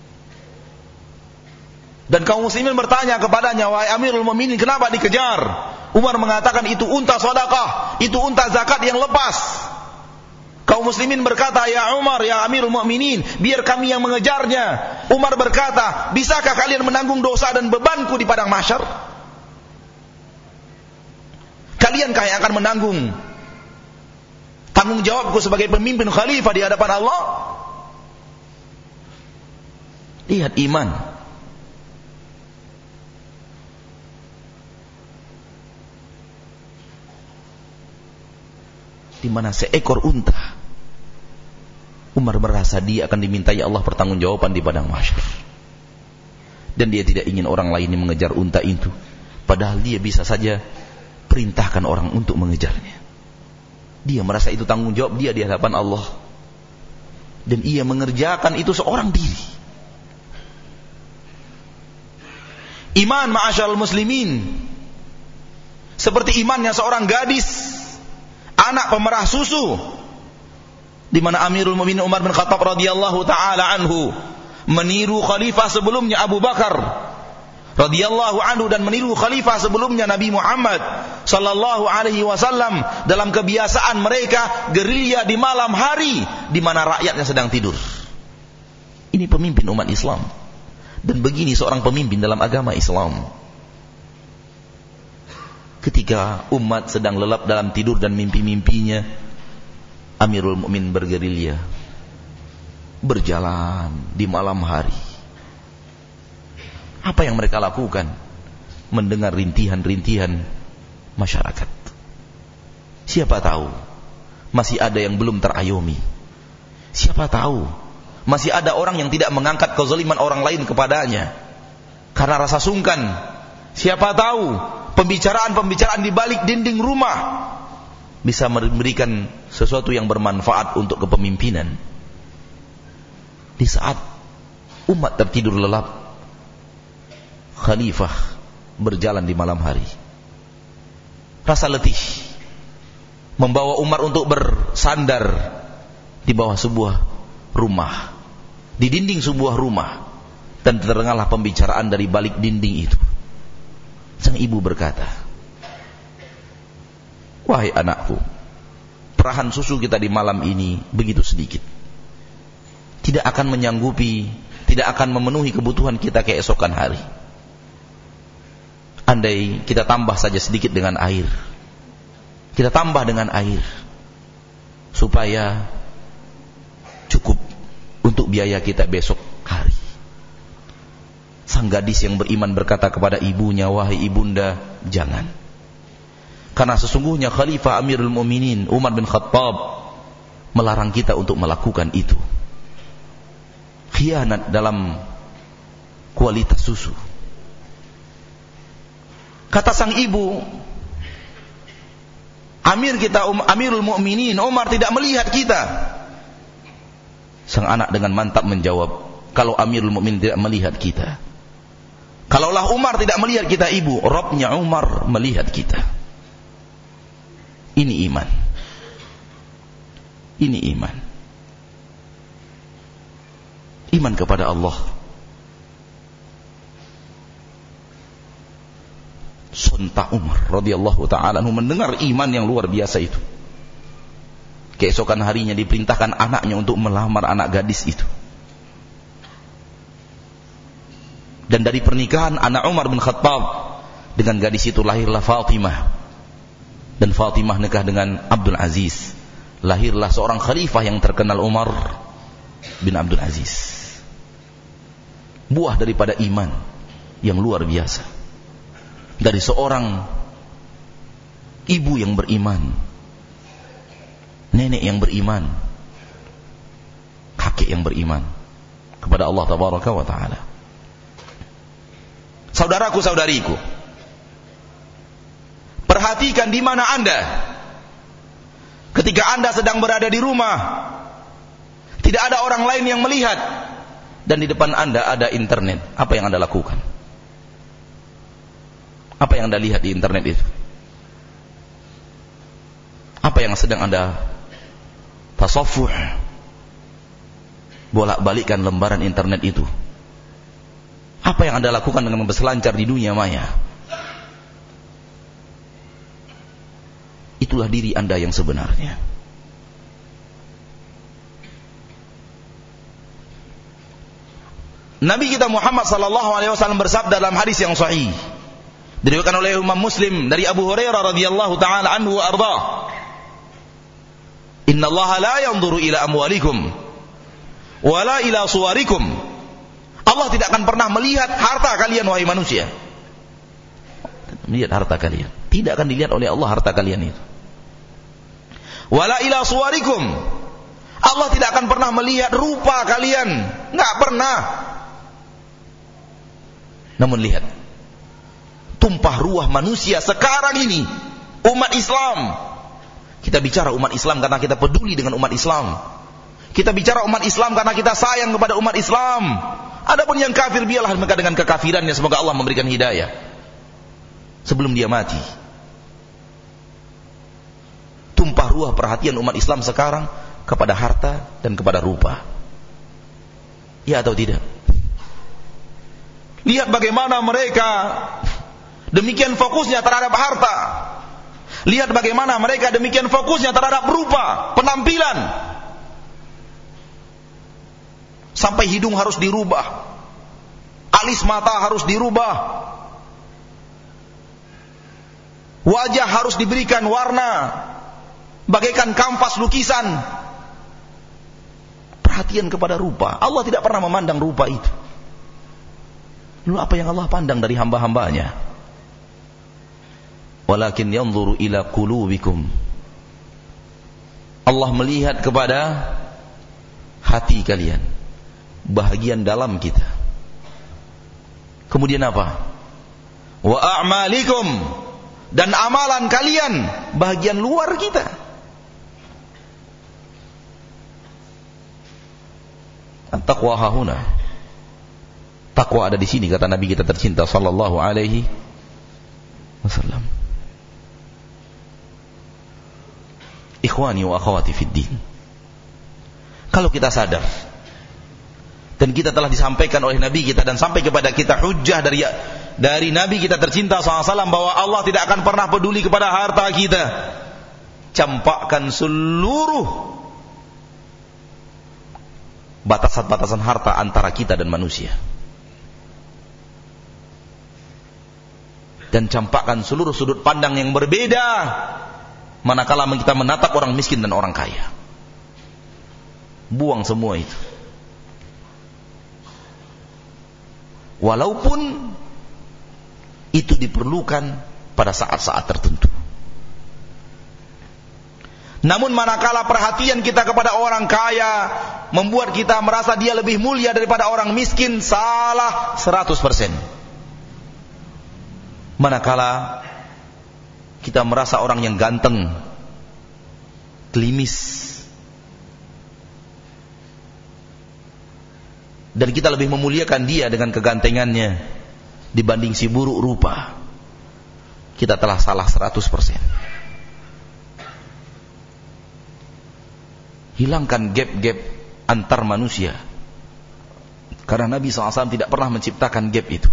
Dan kaum muslimin bertanya kepadanya, wahai Amirul Mukminin, kenapa dikejar? Umar mengatakan, itu unta sedekah, itu unta zakat yang lepas. Kaum muslimin berkata, ya Umar, ya Amirul Mukminin, biar kami yang mengejarnya. Umar berkata, bisakah kalian menanggung dosa dan bebanku di padang mahsyar? Kaliankah yang akan menanggung tanggung jawabku sebagai pemimpin khalifah di hadapan Allah? Lihat iman. Di mana seekor unta, Umar merasa dia akan dimintai Allah pertanggungjawaban di padang mahsyar. Dan dia tidak ingin orang lain yang mengejar unta itu, padahal dia bisa saja perintahkan orang untuk mengejarnya. Dia merasa itu tanggung jawab dia di hadapan Allah, dan ia mengerjakan itu seorang diri. Iman, ma'asyiral muslimin, seperti imannya seorang gadis, anak pemerah susu, di mana Amirul Mukminin Umar bin Khattab radhiyallahu taala anhu meniru khalifah sebelumnya Abu Bakar radhiyallahu anhu dan meniru khalifah sebelumnya Nabi Muhammad sallallahu alaihi wasallam dalam kebiasaan mereka gerilya di malam hari di mana rakyatnya sedang tidur. Ini pemimpin umat Islam, dan begini seorang pemimpin dalam agama Islam. Ketika umat sedang lelap dalam tidur dan mimpi-mimpinya, Amirul Mukminin bergerilya, berjalan di malam hari. Apa yang mereka lakukan? Mendengar rintihan-rintihan masyarakat. Siapa tahu masih ada yang belum terayomi. Siapa tahu masih ada orang yang tidak mengangkat kezaliman orang lain kepadanya karena rasa sungkan. Siapa tahu pembicaraan-pembicaraan di balik dinding rumah bisa memberikan sesuatu yang bermanfaat untuk kepemimpinan. Di saat umat tertidur lelap, khalifah berjalan di malam hari. Rasa letih membawa Umar untuk bersandar di bawah sebuah rumah, di dinding sebuah rumah, dan terdengarlah pembicaraan dari balik dinding itu. Sang ibu berkata, wahai anakku, perahan susu kita di malam ini begitu sedikit, tidak akan menyanggupi, tidak akan memenuhi kebutuhan kita keesokan hari. Andai kita tambah saja sedikit dengan air, kita tambah dengan air, supaya cukup untuk biaya kita besok hari. Sang gadis yang beriman berkata kepada ibunya, wahai ibunda, jangan. Karena sesungguhnya Khalifah Amirul Mukminin Umar bin Khattab melarang kita untuk melakukan itu. Khianat dalam kualitas susu. Kata sang ibu, Amir kita, Amirul Mukminin Umar tidak melihat kita. Sang anak dengan mantap menjawab, kalau Amirul Mukminin tidak melihat kita, kalaulah Umar tidak melihat kita ibu, Rabbnya Umar melihat kita. Ini iman. Ini iman. Iman kepada Allah. Sontak Umar radhiyallahu ta'ala mendengar iman yang luar biasa itu. Keesokan harinya diperintahkan anaknya untuk melamar anak gadis itu. Dan dari pernikahan anak Umar bin Khattab dengan gadis itu lahirlah Fatimah. Dan Fatimah nikah dengan Abdul Aziz. Lahirlah seorang khalifah yang terkenal, Umar bin Abdul Aziz. Buah daripada iman yang luar biasa. Dari seorang ibu yang beriman, nenek yang beriman, kakek yang beriman, kepada Allah tabaraka wa taala. Saudaraku, saudariku, perhatikan di mana Anda ketika Anda sedang berada di rumah, tidak ada orang lain yang melihat, dan di depan Anda ada internet. Apa yang Anda lakukan? Apa yang Anda lihat di internet itu? Apa yang sedang Anda tasaffuh, bolak-balikkan lembaran internet itu? Apa yang Anda lakukan dengan berselancar di dunia maya? Itulah diri Anda yang sebenarnya. Nabi kita Muhammad sallallahu alaihi wasallam bersabda dalam hadis yang sahih, diriwayatkan oleh Imam Muslim dari Abu Hurairah radhiyallahu taala anhu wa ardhah, "Innallaha la yanzuru ila amwalikum wala ila suwarikum." Allah tidak akan pernah melihat harta kalian, wahai manusia. Melihat harta kalian. Tidak akan dilihat oleh Allah harta kalian itu. Wala ila suwarikum. Allah tidak akan pernah melihat rupa kalian. Enggak pernah. Namun lihat, tumpah ruah manusia sekarang ini, umat Islam. Kita bicara umat Islam karena kita peduli dengan umat Islam. Kita bicara umat Islam karena kita sayang kepada umat Islam. Adapun yang kafir, biarlah mereka dengan kekafirannya, semoga Allah memberikan hidayah sebelum dia mati. Tumpah ruah perhatian umat Islam sekarang kepada harta dan kepada rupa. Ya atau tidak? Lihat bagaimana mereka demikian fokusnya terhadap harta. Lihat bagaimana mereka demikian fokusnya terhadap rupa, penampilan. Sampai hidung harus dirubah, alis mata harus dirubah, wajah harus diberikan warna bagaikan kanvas lukisan. Perhatian kepada rupa. Allah tidak pernah memandang rupa itu. Lalu apa yang Allah pandang dari hamba-hambanya? Walakin yanzuru ila qulubikum. Allah melihat kepada hati kalian, bahagian dalam kita. Kemudian apa? Wa a'malikum, dan amalan kalian, bahagian luar kita. At-taqwa hahuna. Takwa ada di sini, kata Nabi kita tercinta sallallahu alaihi wasallam. Ikhwani wa akhwati fid din. Kalau kita sadar dan kita telah disampaikan oleh Nabi kita dan sampai kepada kita hujjah dari Nabi kita tercinta SAW bahwa Allah tidak akan pernah peduli kepada harta kita, campakkan seluruh batasan-batasan harta antara kita dan manusia, dan campakkan seluruh sudut pandang yang berbeda manakala kita menatap orang miskin dan orang kaya. Buang semua itu. Walaupun itu diperlukan pada saat-saat tertentu. Namun manakala perhatian kita kepada orang kaya membuat kita merasa dia lebih mulia daripada orang miskin, salah 100%. Manakala kita merasa orang yang ganteng, klimis, dan kita lebih memuliakan dia dengan kegantengannya dibanding si buruk rupa, kita telah salah 100%. Hilangkan gap-gap antar manusia, karena Nabi SAW tidak pernah menciptakan gap itu.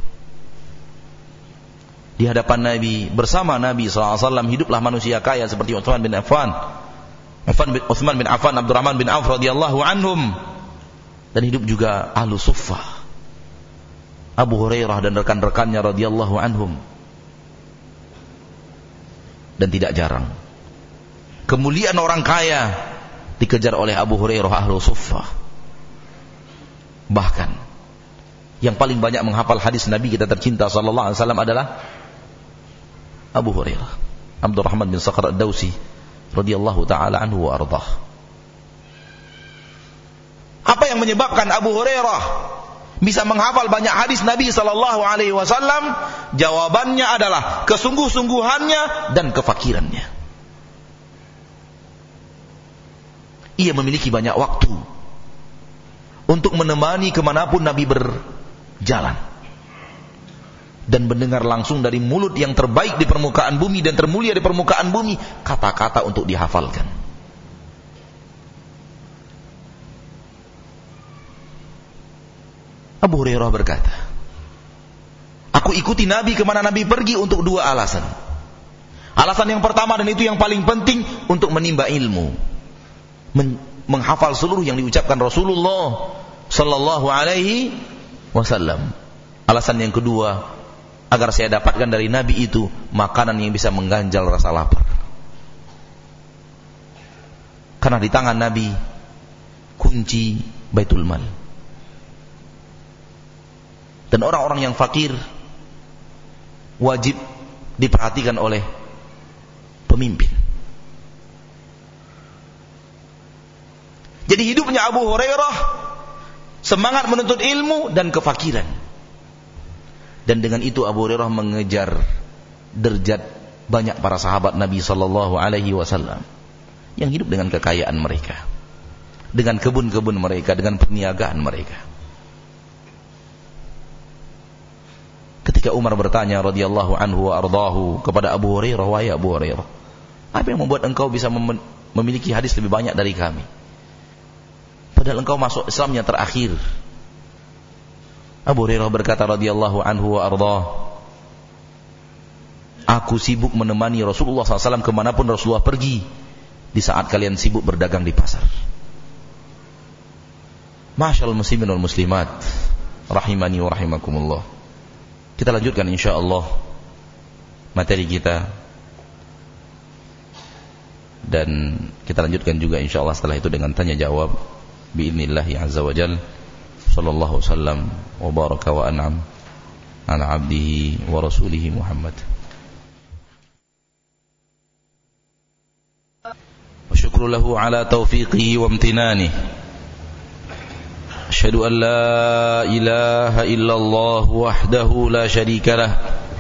Di hadapan Nabi, bersama Nabi SAW hiduplah manusia kaya seperti Utsman bin Affan, Abdurrahman bin Auf radhiyallahu anhum, dan hidup juga ahlu suffah, Abu Hurairah dan rekan-rekannya radhiyallahu anhum. Dan tidak jarang kemuliaan orang kaya dikejar oleh Abu Hurairah ahlu suffah. Bahkan yang paling banyak menghafal hadis Nabi kita tercinta sallallahu alaihi wasallam adalah Abu Hurairah, Abdurrahman bin Sakhr ad-Dawsi radhiyallahu taala anhu wa ardhah. Apa yang menyebabkan Abu Hurairah bisa menghafal banyak hadis Nabi sallallahu alaihi wasallam? Jawabannya adalah kesungguh-sungguhannya dan kefakirannya. Ia memiliki banyak waktu untuk menemani kemanapun Nabi berjalan dan mendengar langsung dari mulut yang terbaik di permukaan bumi dan termulia di permukaan bumi kata-kata untuk dihafalkan. Abu Hurairah berkata, aku ikuti Nabi kemana Nabi pergi untuk dua alasan. Alasan yang pertama, dan itu yang paling penting, untuk menimba ilmu, menghafal seluruh yang diucapkan Rasulullah sallallahu alaihi wasallam. Alasan yang kedua, agar saya dapatkan dari Nabi itu makanan yang bisa mengganjal rasa lapar. Karena di tangan Nabi kunci Baitul Mal. Dan orang-orang yang fakir wajib diperhatikan oleh pemimpin. Jadi hidupnya Abu Hurairah semangat menuntut ilmu dan kefakiran. Dan dengan itu Abu Hurairah mengejar derajat banyak para sahabat Nabi sallallahu alaihi wasallam yang hidup dengan kekayaan mereka, dengan kebun-kebun mereka, dengan perniagaan mereka. Ketika Umar bertanya radhiyallahu anhu wa ardahu kepada Abu Hurairah, wahai Abu Hurairah, apa yang membuat engkau bisa memiliki hadis lebih banyak dari kami? Padahal engkau masuk Islamnya terakhir. Abu Hurairah berkata radhiyallahu anhu wa ardah, aku sibuk menemani Rasulullah SAW kemanapun Rasulullah pergi di saat kalian sibuk berdagang di pasar. Ma'asyiral muslimin wal muslimat, rahimani wa rahimakumullah. Kita lanjutkan insyaallah materi kita, dan kita lanjutkan juga insyaallah setelah itu dengan tanya jawab bi'idnillahi azza wa jalla. Sallallahu sallam wa baraka wa an'am ala abdihi wa rasulihi Muhammad. Wa syukru lahu ala taufiqihi wa imtinanihi. Asyhadu an la ilaha illallah wahdahu la syarika lah.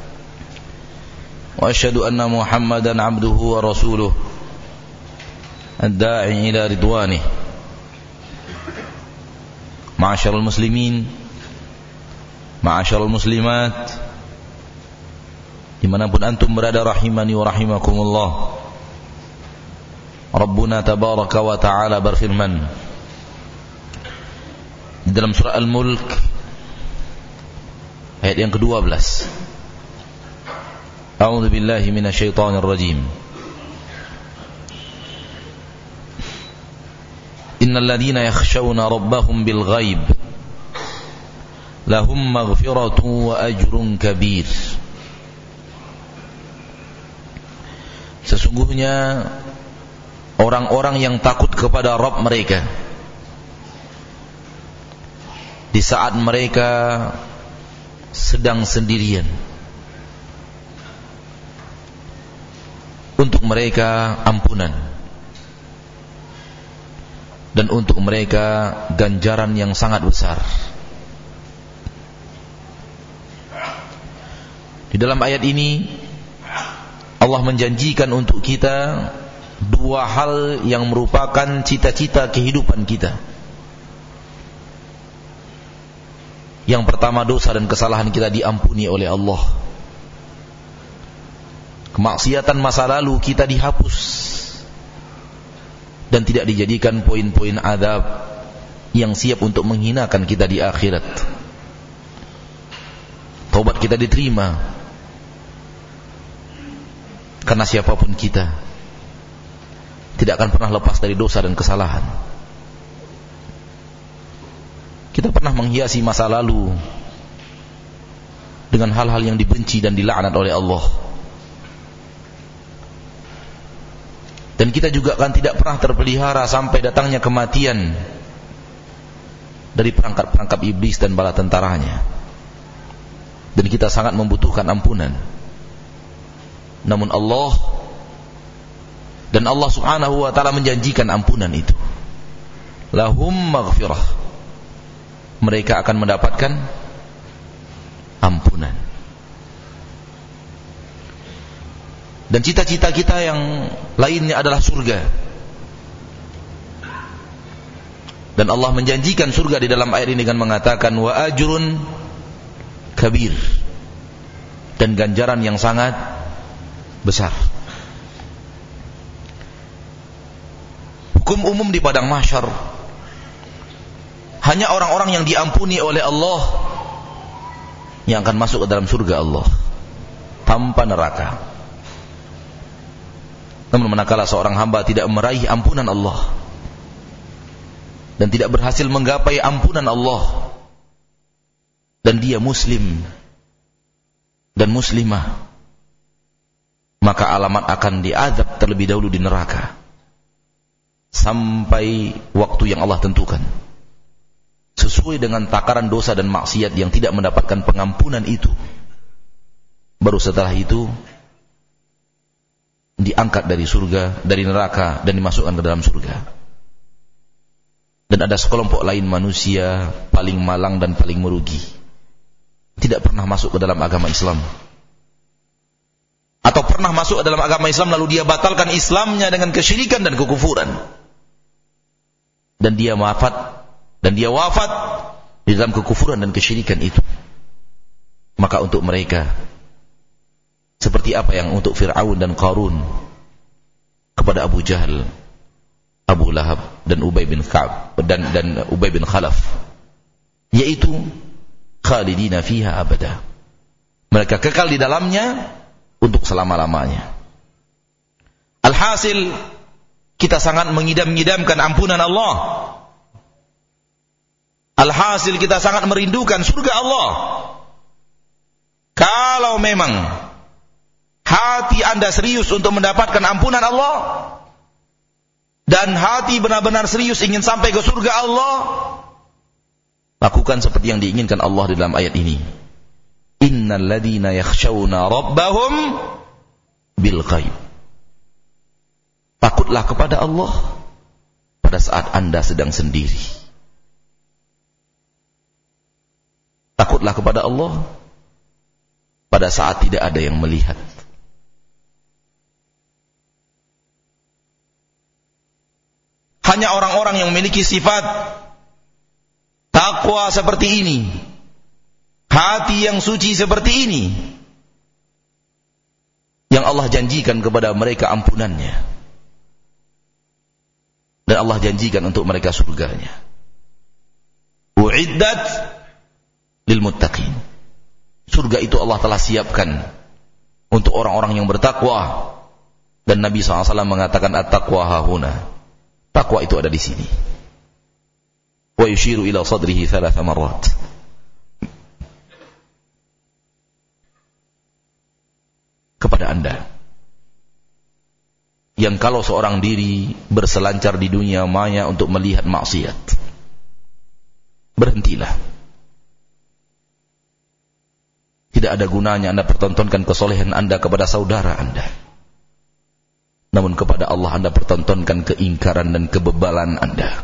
Wa asyhadu anna Muhammadan abduhu wa rasuluh ad-da'i ila ridwanihi. Ma'asyiral muslimin, ma'asyiral muslimat, dimanapun antum berada rahimani wa rahimakumullah. Rabbuna tabaraka wa ta'ala berfirman di dalam surah Al-Mulk ayat yang ke-12, A'udzu billahi minasyaitonir rajim. Innal ladzina yakhshawna rabbahum bil ghaib lahum maghfiratun wa ajrun kabir. Sesungguhnya orang-orang yang takut kepada Rabb mereka di saat mereka sedang sendirian, untuk mereka ampunan dan untuk mereka ganjaran yang sangat besar. Di dalam ayat ini Allah menjanjikan untuk kita dua hal yang merupakan cita-cita kehidupan kita. Yang pertama, dosa dan kesalahan kita diampuni oleh Allah. Kemaksiatan masa lalu kita dihapus dan tidak dijadikan poin-poin azab yang siap untuk menghinakan kita di akhirat. Taubat kita diterima, karena siapapun kita tidak akan pernah lepas dari dosa dan kesalahan. Kita pernah menghiasi masa lalu dengan hal-hal yang dibenci dan dilaknat oleh Allah. Dan kita juga akan tidak pernah terpelihara sampai datangnya kematian dari perangkap-perangkap iblis dan bala tentaranya. Dan kita sangat membutuhkan ampunan. Namun Allah Subhanahu wa ta'ala menjanjikan ampunan itu. Lahum maghfirah, mereka akan mendapatkan ampunan. Dan cita-cita kita yang lainnya adalah surga. Dan Allah menjanjikan surga di dalam ayat ini dengan mengatakan wa ajrun kabir, dan ganjaran yang sangat besar. Hukum umum di padang mahsyar, hanya orang-orang yang diampuni oleh Allah yang akan masuk ke dalam surga Allah tanpa neraka. Namun manakala seorang hamba tidak meraih ampunan Allah dan tidak berhasil menggapai ampunan Allah, dan dia muslim dan muslimah, maka alamat akan diazab terlebih dahulu di neraka sampai waktu yang Allah tentukan, sesuai dengan takaran dosa dan maksiat yang tidak mendapatkan pengampunan itu. Baru setelah itu diangkat dari surga, dari neraka, dan dimasukkan ke dalam surga. Dan ada sekelompok lain manusia paling malang dan paling merugi, tidak pernah masuk ke dalam agama Islam, atau pernah masuk ke dalam agama Islam lalu dia batalkan Islamnya dengan kesyirikan dan kekufuran, dan dia wafat di dalam kekufuran dan kesyirikan itu. Maka untuk mereka seperti apa yang untuk Fir'aun dan Qarun kepada Abu Jahal, Abu Lahab dan Ubay bin Ka'ab dan Ubay bin Khalaf, yaitu khalidina fiha abada, mereka kekal di dalamnya untuk selama-lamanya. Alhasil kita sangat mengidam-ngidamkan ampunan Allah. Alhasil kita sangat merindukan surga Allah. Kalau memang hati Anda serius untuk mendapatkan ampunan Allah, dan hati benar-benar serius ingin sampai ke surga Allah, lakukan seperti yang diinginkan Allah di dalam ayat ini. Innal ladzina yakhshawna rabbahum bil ghaib. Takutlah kepada Allah pada saat Anda sedang sendiri. Takutlah kepada Allah pada saat tidak ada yang melihat. Hanya orang-orang yang memiliki sifat takwa seperti ini, hati yang suci seperti ini, yang Allah janjikan kepada mereka ampunannya, dan Allah janjikan untuk mereka surganya. Uiddat lil muttaqin. Surga itu Allah telah siapkan untuk orang-orang yang bertakwa, dan Nabi SAW mengatakan at-taqwa hahuna. Takwa itu ada di sini. Wa yushiru ila sadrihi 3 marrat. Kepada Anda yang kalau seorang diri berselancar di dunia maya untuk melihat maksiat, berhentilah. Tidak ada gunanya Anda pertontonkan kesolehan Anda kepada saudara Anda, namun kepada Allah Anda pertontonkan keingkaran dan kebebalan Anda.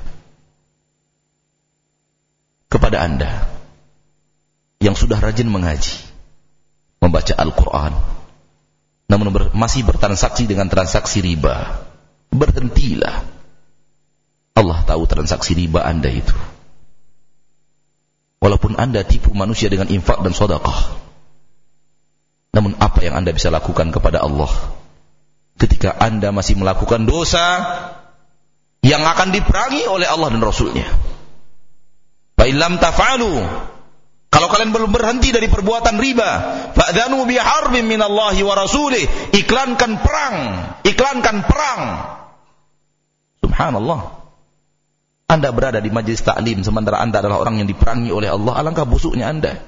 Kepada Anda yang sudah rajin mengaji, membaca Al-Quran, namun masih bertransaksi dengan transaksi riba, berhentilah. Allah tahu transaksi riba Anda itu. Walaupun Anda tipu manusia dengan infak dan sedekah, namun apa yang Anda bisa lakukan kepada Allah ketika Anda masih melakukan dosa yang akan diperangi oleh Allah dan Rasulnya? Fa illam taf'alu, kalau kalian belum berhenti dari perbuatan riba, fa'dhanu biharbin minallahi wa rasulih, iklankan perang. Subhanallah. Anda berada di majlis taklim sementara Anda adalah orang yang diperangi oleh Allah. Alangkah busuknya Anda.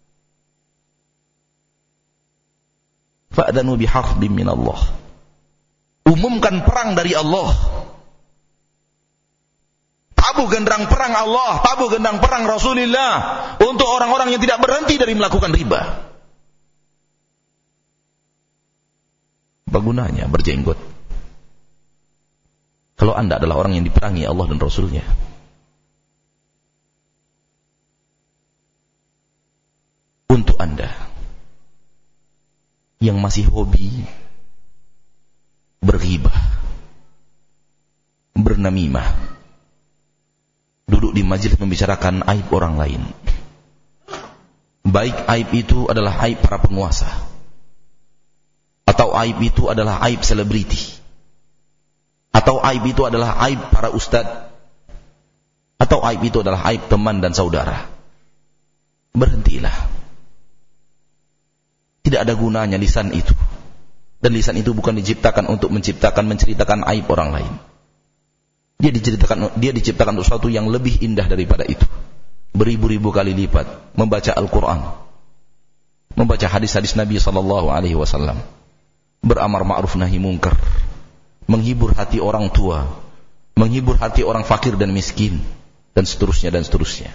Fa'dhanu biharbin minallah. Umumkan perang dari Allah. Tabuh gendang perang Allah, tabuh gendang perang Rasulullah untuk orang-orang yang tidak berhenti dari melakukan riba. Apa gunanya berjenggot kalau Anda adalah orang yang diperangi Allah dan Rasulnya? untuk Anda yang masih hobi berghibah, bernamimah, duduk di majelis membicarakan aib orang lain, baik aib itu adalah aib para penguasa, atau aib itu adalah aib selebriti, atau aib itu adalah aib para ustadz, atau aib itu adalah aib teman dan saudara. Berhentilah. Tidak ada gunanya lisan itu. Dan lisan itu bukan diciptakan untuk menceritakan aib orang lain. Dia diciptakan untuk sesuatu yang lebih indah daripada itu. Beribu-ribu kali lipat membaca Al-Quran, membaca hadis-hadis Nabi SAW, beramar ma'ruf nahi munkar, menghibur hati orang tua, menghibur hati orang fakir dan miskin, dan seterusnya dan seterusnya.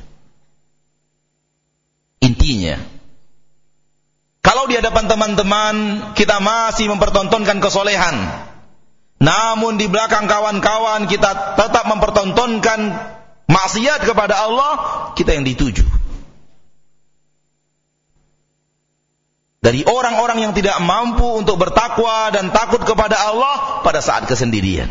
Intinya, kalau di hadapan teman-teman kita masih mempertontonkan kesolehan, namun di belakang kawan-kawan kita tetap mempertontonkan maksiat kepada Allah, kita yang dituju. Dari orang-orang yang tidak mampu untuk bertakwa dan takut kepada Allah pada saat kesendirian.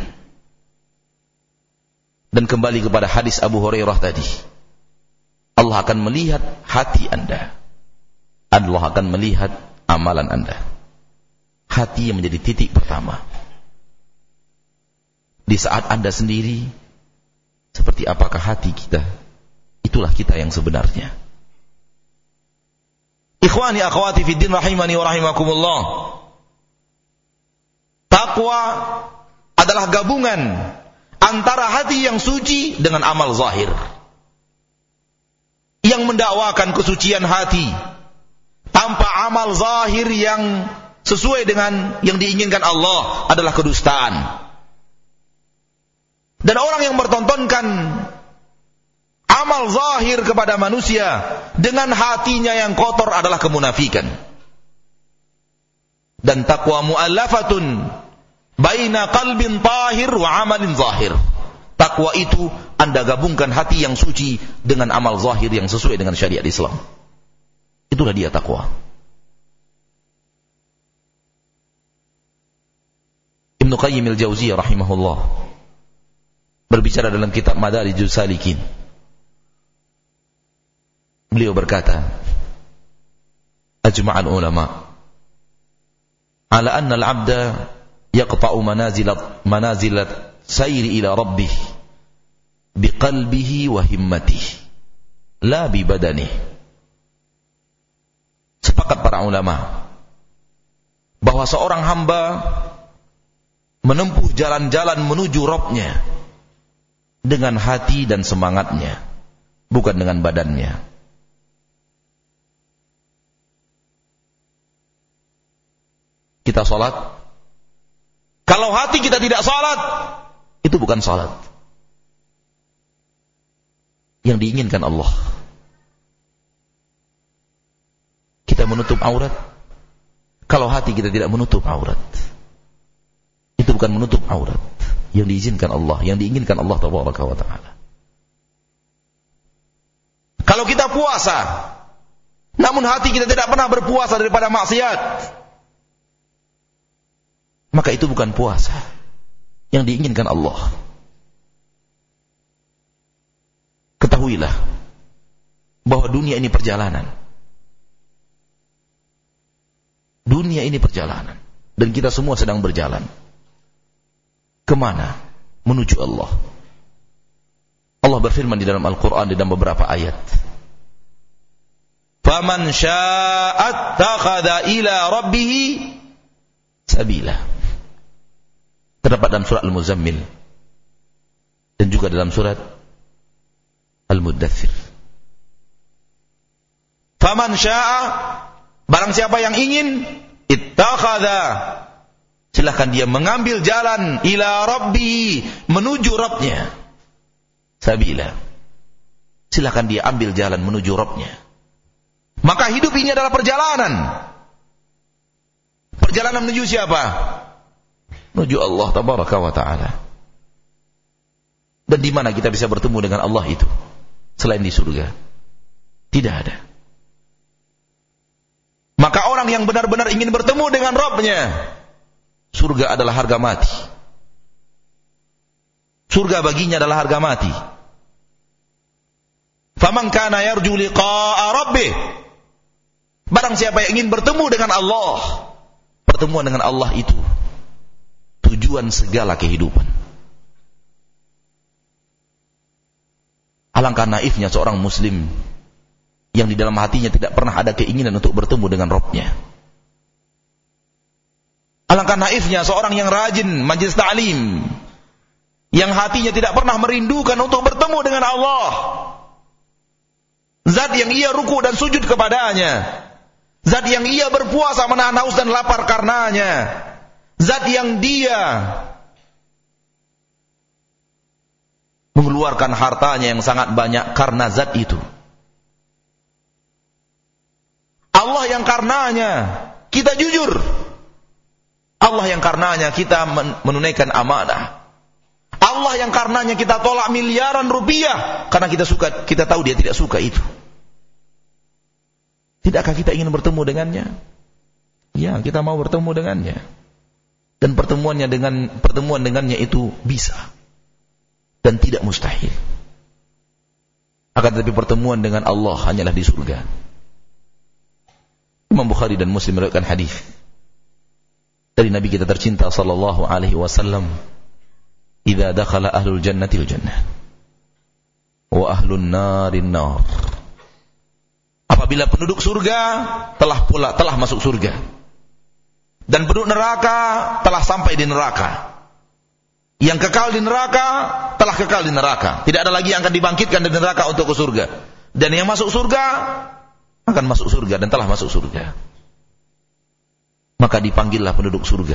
Dan kembali kepada hadis Abu Hurairah tadi, Allah akan melihat hati Anda, Allah akan melihat amalan Anda. Hati yang menjadi titik pertama. Di saat Anda sendiri, seperti apakah hati kita? Itulah kita yang sebenarnya. Ikhwani akhwati fid din rahimani wa rahimakumullah. Takwa adalah gabungan antara hati yang suci dengan amal zahir. Yang mendakwakan kesucian hati tanpa amal zahir yang sesuai dengan yang diinginkan Allah adalah kedustaan. Dan orang yang bertontonkan amal zahir kepada manusia dengan hatinya yang kotor adalah kemunafikan. Dan taqwa mu'allafatun baina qalbin tahir wa amalin zahir. Takwa itu Anda gabungkan hati yang suci dengan amal zahir yang sesuai dengan syariat Islam. Itulah dia takwa. Ibnu Qayyim al-Jauziyah rahimahullah berbicara dalam kitab Madarijus Salikin. Beliau berkata, ajma'al ulama ala anna al-'abda yaqta'u manazilat sayri ila rabbih biqalbihi wa himmatihi la bi badanihi. Sepakat para ulama bahwa seorang hamba menempuh jalan-jalan menuju Rabb-nya dengan hati dan semangatnya, bukan dengan badannya. Kita salat, kalau hati kita tidak salat, itu bukan salat yang diinginkan Allah. Kita menutup aurat, kalau hati kita tidak menutup aurat, itu bukan menutup aurat yang diizinkan Allah, yang diinginkan Allah tabaraka wa ta'ala. Kalau kita puasa, namun hati kita tidak pernah berpuasa daripada maksiat, maka itu bukan puasa yang diinginkan Allah. Ketahuilah bahwa dunia ini perjalanan. Dunia ini perjalanan, dan kita semua sedang berjalan. Kemana? Menuju Allah. Allah berfirman di dalam Al-Quran di dalam beberapa ayat, faman syaa'a attakhadha ila rabbih sabila. Terdapat dalam surat Al-Muzammil dan juga dalam surat Al-Muddathir. Faman syaa'a, barang siapa yang ingin, ittakhadha, silahkan dia mengambil jalan ila rabbi, menuju Rabbnya, sabila, silahkan dia ambil jalan menuju Rabbnya. Maka hidup ini adalah perjalanan. Perjalanan menuju siapa? Menuju Allah tabaraka wa ta'ala. Dan di mana kita bisa bertemu dengan Allah itu selain di surga? Tidak ada. orang yang benar-benar ingin bertemu dengan Rabbnya, surga adalah harga mati. Surga baginya adalah harga mati. Faman kana yarju liqa'a rabbih, barang siapa yang ingin bertemu dengan Allah, pertemuan dengan Allah itu tujuan segala kehidupan. Alangkah naifnya seorang muslim yang di dalam hatinya tidak pernah ada keinginan untuk bertemu dengan Rabb-nya. Alangkah naifnya seorang yang rajin majelis ta'lim, yang hatinya tidak pernah merindukan untuk bertemu dengan Allah, zat yang ia ruku dan sujud kepadanya, zat yang ia berpuasa menahan haus dan lapar karenanya, zat yang dia mengeluarkan hartanya yang sangat banyak karena zat itu. Allah yang karenanya kita jujur, Allah yang karenanya kita menunaikan amanah, Allah yang karenanya kita tolak miliaran rupiah karena kita tahu dia tidak suka itu. Tidakkah kita ingin bertemu dengannya? Ya, kita mau bertemu dengannya. Dan pertemuan dengannya itu bisa dan tidak mustahil. Akan tetapi pertemuan dengan Allah hanyalah di surga. Imam Bukhari dan Muslim meriwayatkan hadis dari Nabi kita tercinta sallallahu alaihi wasallam, "Idza dakhala ahlul jannati al-jannah wa ahlun narin nar." Apabila penduduk surga telah masuk surga dan penduduk neraka telah sampai di neraka, yang kekal di neraka telah kekal di neraka, tidak ada lagi yang akan dibangkitkan dari neraka untuk ke surga, dan yang masuk surga akan masuk surga dan telah masuk surga. Maka dipanggillah penduduk surga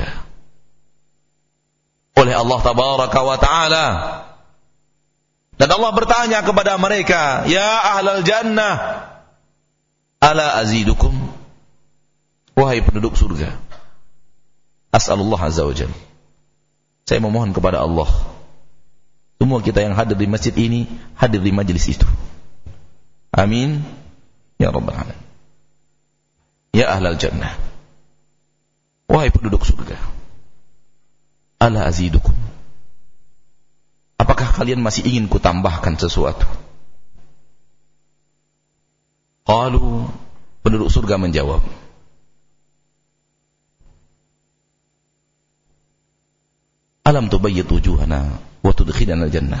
oleh Allah tabaraka wa ta'ala, dan Allah bertanya kepada mereka, "Ya ahlal jannah, ala azidukum?" Wahai penduduk surga, as'alullah azza wa jalla, saya memohon kepada Allah, semua kita yang hadir di masjid ini hadir di majlis itu. Amin ya rabbal alamin. Ya ahlal jannah, wahai penduduk surga, ala azidukum, apakah kalian masih ingin kutambahkan sesuatu? Qalu, penduduk surga menjawab, alam tubayyit wujuhana wa tudkhilana al-jannah.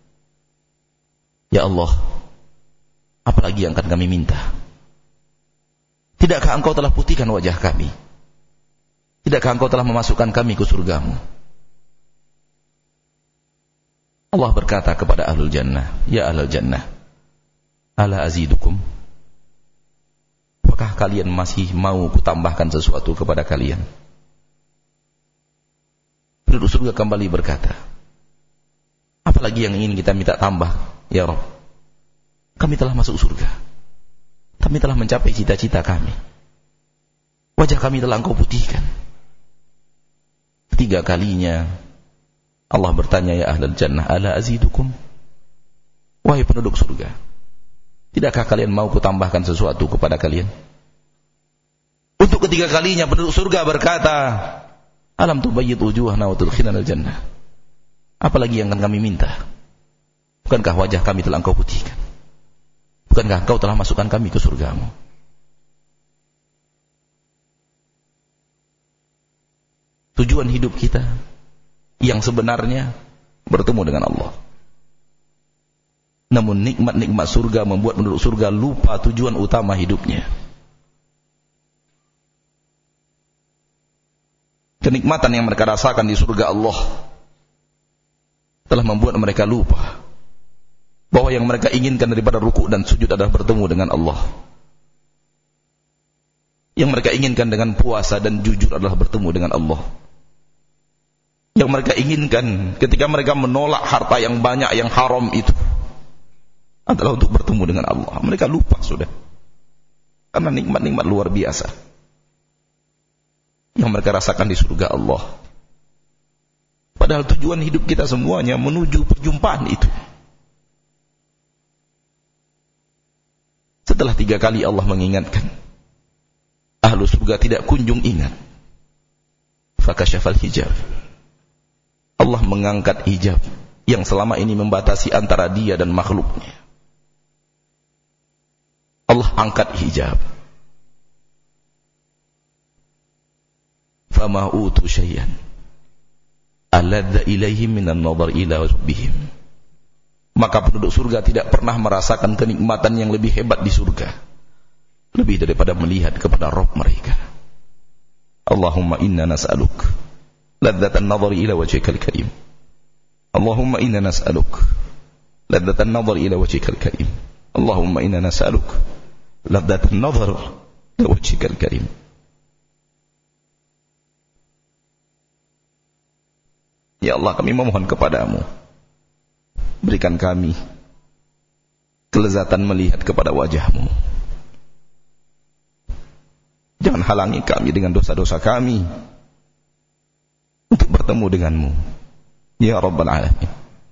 Ya Allah, apalagi yang akan kami minta? Tidakkah engkau telah putihkan wajah kami? Tidakkah engkau telah memasukkan kami ke surgamu? Allah berkata kepada ahlul jannah, ya ahlul jannah, ala azidukum, apakah kalian masih mau kutambahkan sesuatu kepada kalian? Penduduk surga kembali berkata, apalagi yang ingin kita minta tambah, ya Rabb? Kami telah masuk surga, kami telah mencapai cita-cita kami, wajah kami telah engkau putihkan. Ketiga kalinya Allah bertanya, ya ahlal jannah, ala azidukum, wahai penduduk surga, tidakkah kalian mau kutambahkan sesuatu kepada kalian? Untuk ketiga kalinya penduduk surga berkata, alam tubayyid wujuhana wa tudkhilana al-jannah, apalagi yang akan kami minta? Bukankah wajah kami telah engkau putihkan? Bukankah engkau telah masukkan kami ke surgamu? Tujuan hidup kita yang sebenarnya bertemu dengan Allah. Namun nikmat-nikmat surga membuat penduduk surga lupa tujuan utama hidupnya. Kenikmatan yang mereka rasakan di surga Allah telah membuat mereka lupa bahwa yang mereka inginkan daripada ruku' dan sujud adalah bertemu dengan Allah. Yang mereka inginkan dengan puasa dan jujur adalah bertemu dengan Allah. Yang mereka inginkan ketika mereka menolak harta yang banyak yang haram itu adalah untuk bertemu dengan Allah. Mereka lupa sudah, karena nikmat-nikmat luar biasa yang mereka rasakan di surga Allah. Padahal tujuan hidup kita semuanya menuju perjumpaan itu. Setelah 3 kali Allah mengingatkan, ahlu surga tidak kunjung ingat. Fakashafal hijab. Allah mengangkat hijab yang selama ini membatasi antara dia dan makhluknya. Allah angkat hijab. Fama utu syai'an aladza ilaihim minan nadhar ila rabbihim. Maka penduduk surga tidak pernah merasakan kenikmatan yang lebih hebat di surga, lebih daripada melihat kepada Rabb mereka. Allahumma inna nas'aluk ladzatan nadhar ila wajhikal karim. Allahumma inna nas'aluk ladzatan nadhar ila wajhikal karim. Allahumma inna nas'aluk ladzatan nadhar ila wajhikal karim. Ya Allah, kami memohon kepadamu, berikan kami kelezatan melihat kepada wajahmu. Jangan halangi kami dengan dosa-dosa kami untuk bertemu denganmu, ya Rabbal Alamin.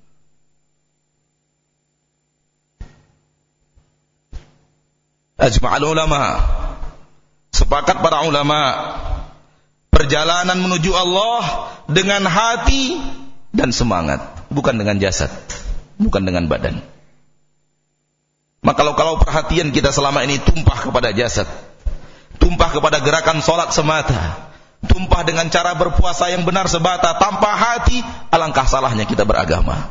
Ajma'al ulama, sepakat para ulama, perjalanan menuju Allah dengan hati dan semangat, bukan dengan jasad, bukan dengan badan. Maka kalau perhatian kita selama ini tumpah kepada jasad, tumpah kepada gerakan salat semata, tumpah dengan cara berpuasa yang benar semata tanpa hati, alangkah salahnya kita beragama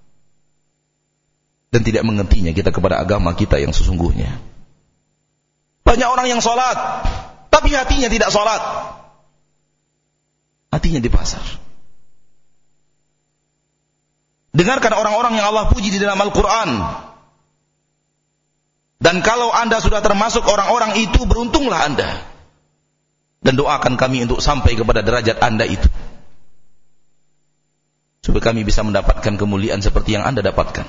dan tidak mengertinya kita kepada agama kita yang sesungguhnya. Banyak orang yang salat tapi hatinya tidak salat, hatinya di pasar. Dengarkan orang-orang yang Allah puji di dalam Al-Quran. Dan kalau anda sudah termasuk orang-orang itu, beruntunglah anda. Dan doakan kami untuk sampai kepada derajat anda itu, supaya kami bisa mendapatkan kemuliaan seperti yang anda dapatkan.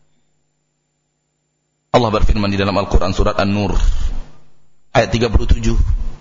Allah berfirman di dalam Al-Quran surat An-Nur ayat 37.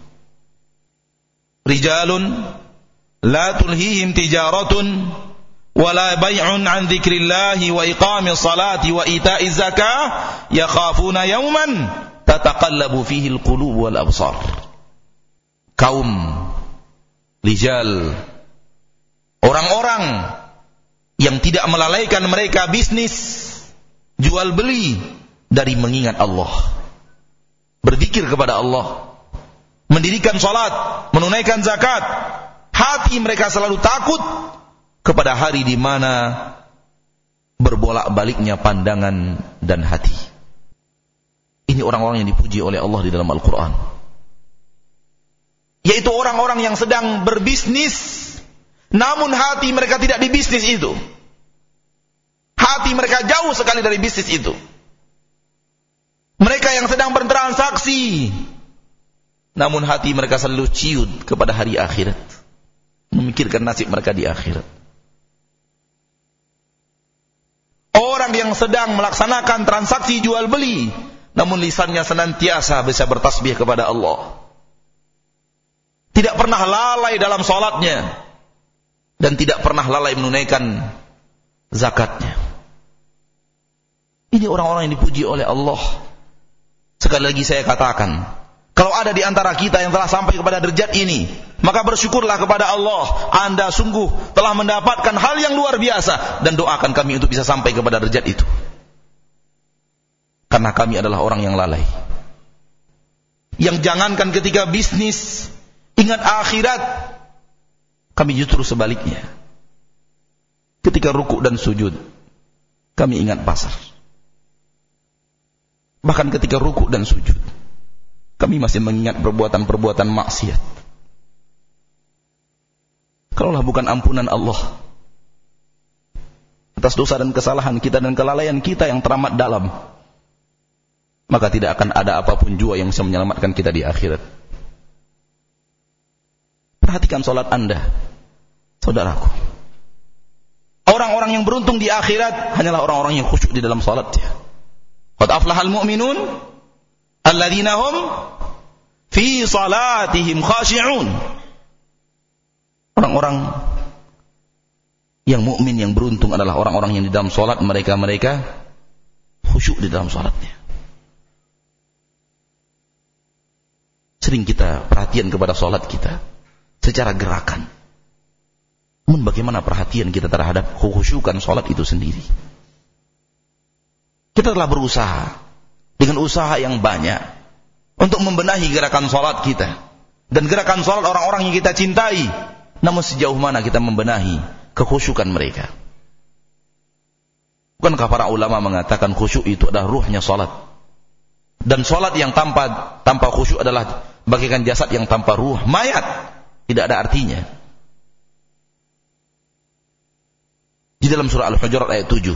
Rijalun la tulhihim tijaratun wala bay'un an dzikrillahi wa iqamis salati wa ita'iz zakah yakhafuna yawman tataqallabu fihi alqulub wal absar. Kaum rijal, orang-orang yang tidak melalaikan mereka bisnis jual beli dari mengingat Allah, berzikir kepada Allah, mendirikan salat, menunaikan zakat. Hati mereka selalu takut kepada hari di mana berbolak-baliknya pandangan dan hati. Ini orang-orang yang dipuji oleh Allah di dalam Al-Quran, yaitu orang-orang yang sedang berbisnis, namun hati mereka tidak di bisnis itu. Hati mereka jauh sekali dari bisnis itu. Mereka yang sedang bertransaksi, namun hati mereka selalu ciut kepada hari akhirat, memikirkan nasib mereka di akhirat. Orang yang sedang melaksanakan transaksi jual beli, namun lisannya senantiasa bisa bertasbih kepada Allah, tidak pernah lalai dalam salatnya, dan tidak pernah lalai menunaikan zakatnya. Ini orang-orang yang dipuji oleh Allah. Sekali lagi saya katakan, kalau ada di antara kita yang telah sampai kepada derajat ini, maka bersyukurlah kepada Allah. Anda sungguh telah mendapatkan hal yang luar biasa, dan doakan kami untuk bisa sampai kepada derajat itu. Karena kami adalah orang yang lalai, yang jangankan ketika bisnis ingat akhirat, kami justru sebaliknya. Ketika ruku dan sujud, kami ingat pasar. Bahkan ketika ruku dan sujud, kami masih mengingat perbuatan-perbuatan maksiat. Kalaulah bukan ampunan Allah atas dosa dan kesalahan kita dan kelalaian kita yang teramat dalam, maka tidak akan ada apapun jua yang bisa menyelamatkan kita di akhirat. Perhatikan salat anda, saudaraku. Orang-orang yang beruntung di akhirat hanyalah orang-orang yang khusyuk di dalam salatnya. Qad aflahal mu'minun alladzina hum fi salatihim khashi'un. Orang-orang yang mukmin yang beruntung adalah orang-orang yang di dalam salat mereka khusyuk di dalam salatnya. Sering kita perhatian kepada salat kita secara gerakan. Namun bagaimana perhatian kita terhadap khusyukan salat itu sendiri? Kita telah berusaha dengan usaha yang banyak untuk membenahi gerakan salat kita dan gerakan salat orang-orang yang kita cintai. Namun sejauh mana kita membenahi kekhusyukan mereka? Bukankah para ulama mengatakan khusyuk itu adalah ruhnya salat? Dan salat yang tanpa khusyuk adalah bagaikan jasad yang tanpa ruh, mayat, tidak ada artinya. Di dalam surah Al-Hujurat ayat 7,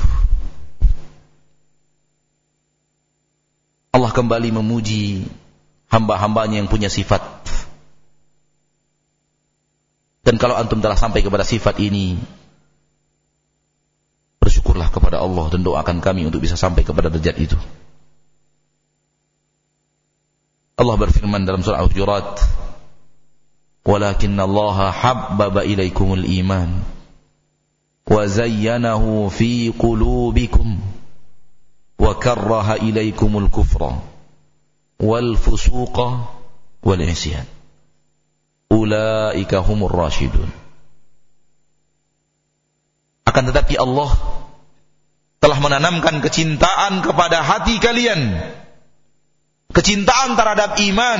Allah kembali memuji hamba-hambanya yang punya sifat. Dan kalau antum telah sampai kepada sifat ini, bersyukurlah kepada Allah dan doakan kami untuk bisa sampai kepada derajat itu. Allah berfirman dalam surah Al-Hujurat, "Walakinna Allah habbaba ilaikumul iman wa zayyanahu fi qulubikum wa karraha ilaikumul kufra wal fusuqa wal isyan. Ulaika humur rasyidun." Akan tetapi Allah telah menanamkan kecintaan kepada hati kalian, kecintaan terhadap iman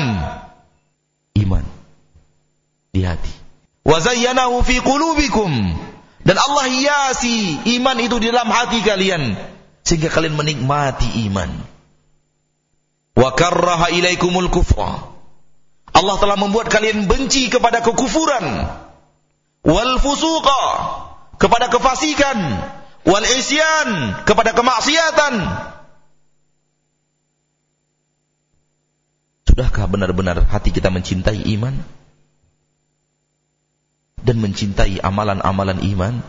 di hati. Wa zayyanahu fi qulubikum, dan Allah hiasi iman itu di dalam hati kalian sehingga kalian menikmati iman. Wa karraha ilaikumul kufra, Allah telah membuat kalian benci kepada kekufuran, wal fusuqa, kepada kefasikan, wal isyan, kepada kemaksiatan. Sudahkah benar-benar hati kita mencintai iman dan mencintai amalan-amalan iman?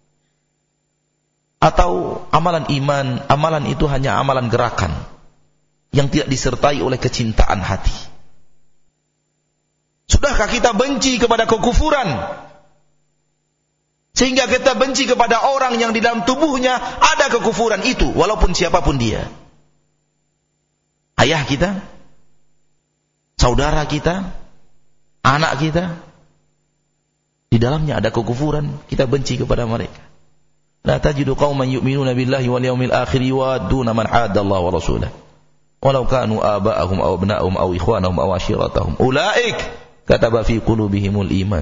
Atau amalan iman, amalan itu hanya amalan gerakan yang tidak disertai oleh kecintaan hati? Sudahkah kita benci kepada kekufuran sehingga kita benci kepada orang yang di dalam tubuhnya ada kekufuran itu, walaupun siapapun dia? Ayah kita, saudara kita, anak kita, di dalamnya ada kekufuran, kita benci kepada mereka. La tajidu qauman yu'minuna billahi wal yawmil akhir yuwadduna man hadda Allah wa rasulahu walau kanu aba'ahum aw abna'ahum aw ikhwanahum aw ashiratahum ulaik kataba fi qulubihimul iman.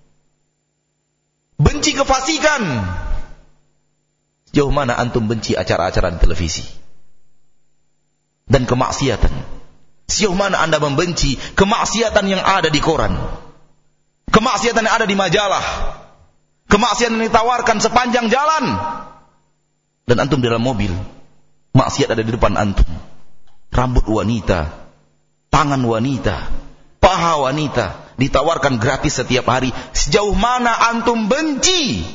Benci kefasikan. Sejauh mana antum benci acara-acara di televisi dan kemaksiatan? Sejauh mana anda membenci kemaksiatan yang ada di koran, kemaksiatan yang ada di majalah, kemaksiatan yang ditawarkan sepanjang jalan, dan antum di dalam mobil, maksiat ada di depan antum, rambut wanita, tangan wanita, paha wanita ditawarkan gratis setiap hari. Sejauh mana antum benci?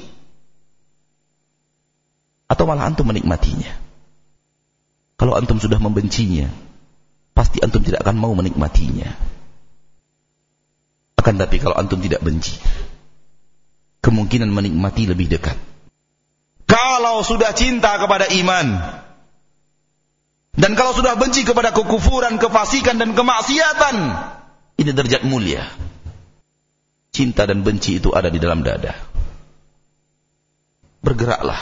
Atau malah antum menikmatinya? Kalau antum sudah membencinya, pasti antum tidak akan mau menikmatinya. Akan tapi kalau antum tidak benci, kemungkinan menikmati lebih dekat. Kalau sudah cinta kepada iman, dan kalau sudah benci kepada kekufuran, kefasikan dan kemaksiatan, ini derajat mulia. Cinta dan benci itu ada di dalam dada. Bergeraklah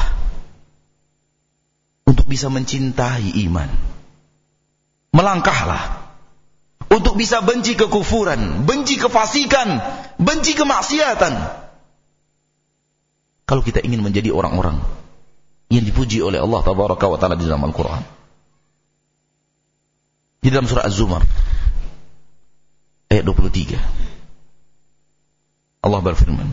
untuk bisa mencintai iman. Melangkahlah untuk bisa benci kekufuran, benci kefasikan, benci kemaksiatan. Kalau kita ingin menjadi orang-orang yang dipuji oleh Allah Tabaraka wa Ta'ala di dalam Al-Quran. Di dalam surah Az-Zumar ayat 23, Allah berfirman,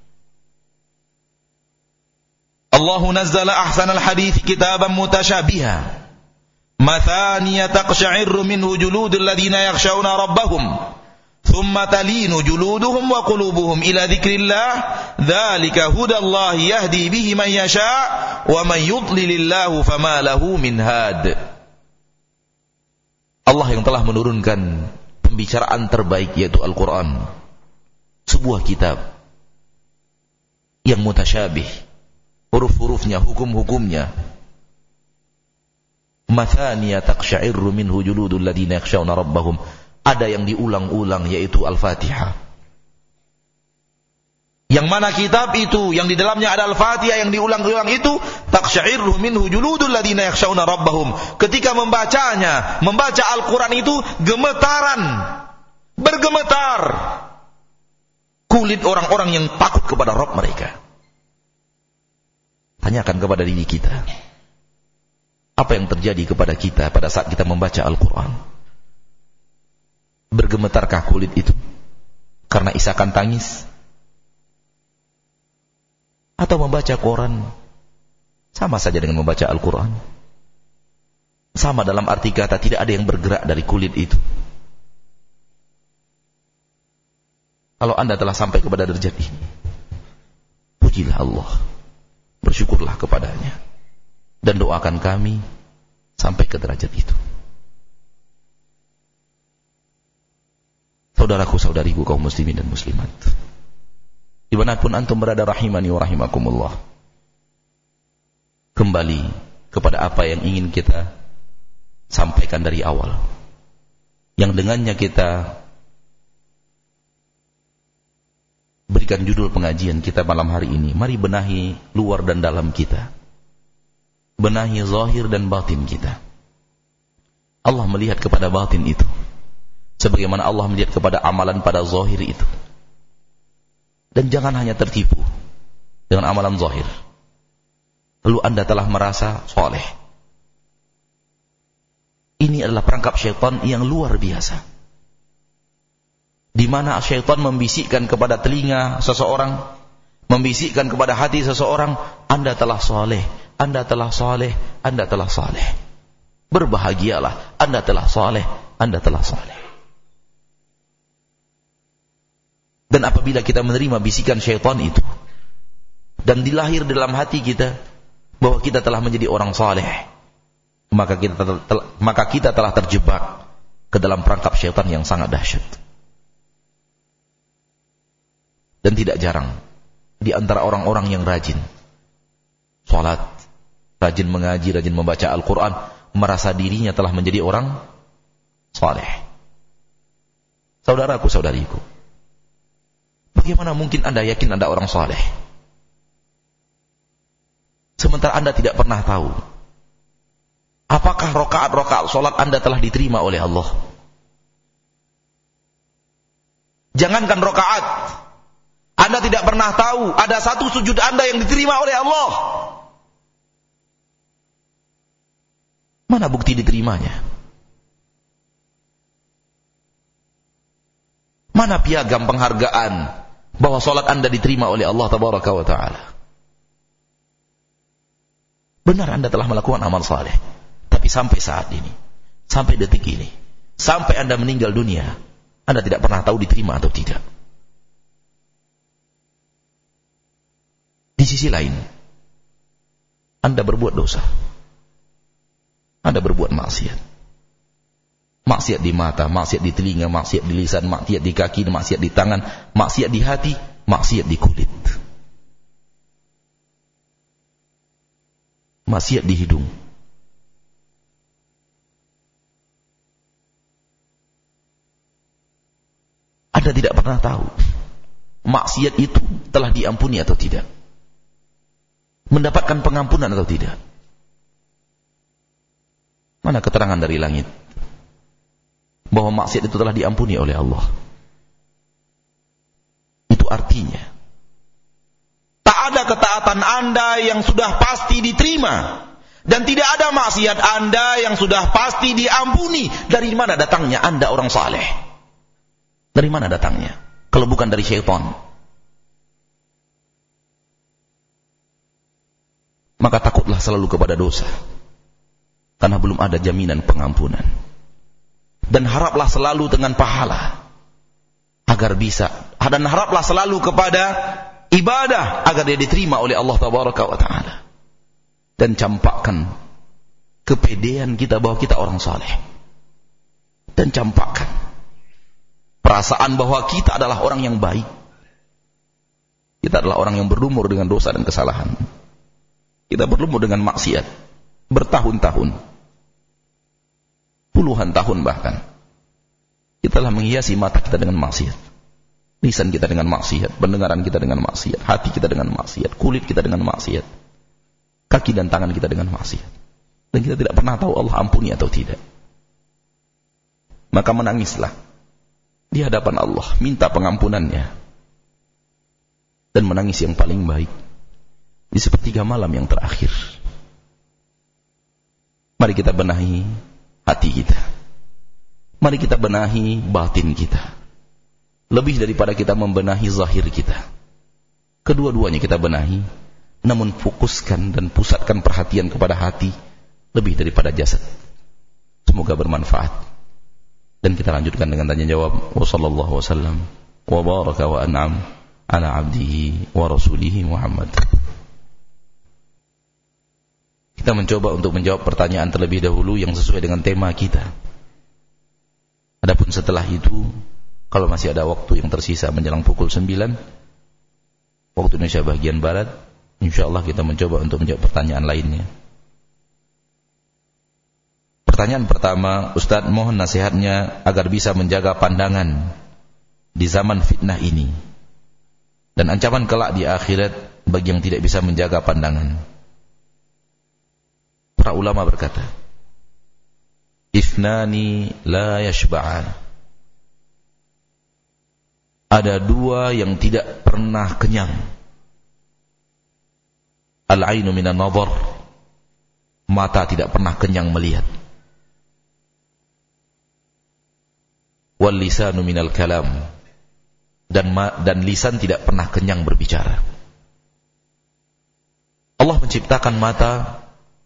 Allahu nazzala ahsanal hadits kitaban mutasyabiha mathaniya taqsha'irru minhu juludul ladina yakhshawna rabbahum thumma talinu juluduhum wa qulubuhum ila dzikrillah dzalika hudallahi yahdi bihi man yasha' wa man yudlilillahu fama lahu min had. Allah yang telah menurunkan pembicaraan terbaik, yaitu Al-Quran, sebuah kitab yang mutasyabih, huruf-hurufnya, hukum-hukumnya, mathaniya taqsha'irru minhu juludul ladina yakhshawna rabbahum, ada yang diulang-ulang, yaitu Al-Fatihah. Yang mana kitab itu yang di dalamnya ada Al-Fatihah yang diulang-ulang itu, taqsya'irru minhu juludul ladzina yakhshawna rabbahum. Ketika membacanya, membaca Al-Qur'an itu bergemetar kulit orang-orang yang takut kepada Rabb mereka. Tanyakan kepada diri kita, apa yang terjadi kepada kita pada saat kita membaca Al-Qur'an? Bergemetarkah kulit itu karena isakan tangis? Atau membaca Quran sama saja dengan membaca Al-Quran? Sama dalam arti kata, tidak ada yang bergerak dari kulit itu. Kalau Anda telah sampai kepada derajat ini, pujilah Allah, bersyukurlah kepadanya, dan doakan kami sampai ke derajat itu. Saudaraku, saudariku, kaum muslimin dan muslimat, dimanapun antum berada, rahimani wa rahimakumullah, kembali kepada apa yang ingin kita sampaikan dari awal, yang dengannya kita berikan judul pengajian kita malam hari ini. Mari benahi luar dan dalam kita, benahi zahir dan batin kita. Allah melihat kepada batin itu sebagaimana Allah melihat kepada amalan pada zahir itu. Dan jangan hanya tertipu dengan amalan zahir, lalu Anda telah merasa soleh. Ini adalah perangkap syaitan yang luar biasa, di mana syaitan membisikkan kepada telinga seseorang, membisikkan kepada hati seseorang, Anda telah soleh, Anda telah soleh, Anda telah soleh. Berbahagialah, Anda telah soleh, Anda telah soleh. Dan apabila kita menerima bisikan syaitan itu, dan dilahir dalam hati kita bahwa kita telah menjadi orang saleh, maka kita telah terjebak ke dalam perangkap syaitan yang sangat dahsyat. Dan tidak jarang di antara orang-orang yang rajin salat, rajin mengaji, rajin membaca Al-Quran, merasa dirinya telah menjadi orang saleh. Saudaraku, saudariku, bagaimana mungkin Anda yakin Anda orang saleh, sementara Anda tidak pernah tahu apakah rakaat-rakaat salat Anda telah diterima oleh Allah? Jangankan rakaat, Anda tidak pernah tahu ada satu sujud Anda yang diterima oleh Allah. Mana bukti diterimanya? Mana piagam penghargaan bahwa salat Anda diterima oleh Allah tabaraka wa ta'ala? Benar Anda telah melakukan amal saleh, tapi sampai saat ini, sampai detik ini, sampai Anda meninggal dunia, Anda tidak pernah tahu diterima atau tidak. Di sisi lain, Anda berbuat dosa, Anda berbuat maksiat. Maksiat di mata, maksiat di telinga, maksiat di lisan, maksiat di kaki, maksiat di tangan, maksiat di hati, maksiat di kulit, maksiat di hidung. Anda tidak pernah tahu maksiat itu telah diampuni atau tidak, mendapatkan pengampunan atau tidak. Mana keterangan dari langit bahwa maksiat itu telah diampuni oleh Allah? Itu artinya tak ada ketaatan Anda yang sudah pasti diterima, dan tidak ada maksiat Anda yang sudah pasti diampuni. Dari mana datangnya Anda orang saleh? Dari mana datangnya kalau bukan dari syaitan? Maka takutlah selalu kepada dosa, karena belum ada jaminan pengampunan. Dan haraplah selalu dengan pahala agar bisa, dan haraplah selalu kepada ibadah agar dia diterima oleh Allah tabaraka wa ta'ala. Dan campakkan kepedean kita bahwa kita orang saleh, dan campakkan perasaan bahwa kita adalah orang yang baik. Kita adalah orang yang berlumur dengan dosa dan kesalahan. Kita berlumur dengan maksiat bertahun-tahun, puluhan tahun bahkan. Kita telah menghiasi mata kita dengan maksiat, lisan kita dengan maksiat, pendengaran kita dengan maksiat, hati kita dengan maksiat, kulit kita dengan maksiat, kaki dan tangan kita dengan maksiat. Dan kita tidak pernah tahu Allah ampuni atau tidak. Maka menangislah di hadapan Allah, minta pengampunannya, dan menangis yang paling baik di sepertiga malam yang terakhir. Mari kita benahi hati kita, mari kita benahi batin kita, lebih daripada kita membenahi zahir kita. Kedua-duanya kita benahi, namun fokuskan dan pusatkan perhatian kepada hati lebih daripada jasad. Semoga bermanfaat. Dan kita lanjutkan dengan tanya jawab. Wa sallallahu wasallam wa baraka wa an'am ala abdihi wa rasulihi Muhammad. Kita mencoba untuk menjawab pertanyaan terlebih dahulu yang sesuai dengan tema kita. Adapun setelah itu, kalau masih ada waktu yang tersisa menjelang pukul 9 waktu Indonesia bagian barat, insyaallah kita mencoba untuk menjawab pertanyaan lainnya. Pertanyaan pertama, Ustaz, mohon nasihatnya agar bisa menjaga pandangan di zaman fitnah ini dan ancaman kelak di akhirat bagi yang tidak bisa menjaga pandangan. Para ulama berkata, Ithnani la yashba'an. Ada dua yang tidak pernah kenyang. Al-ainu minan nazar. Mata tidak pernah kenyang melihat. Wal lisanu minal kalam. Dan lisan tidak pernah kenyang berbicara. Allah menciptakan mata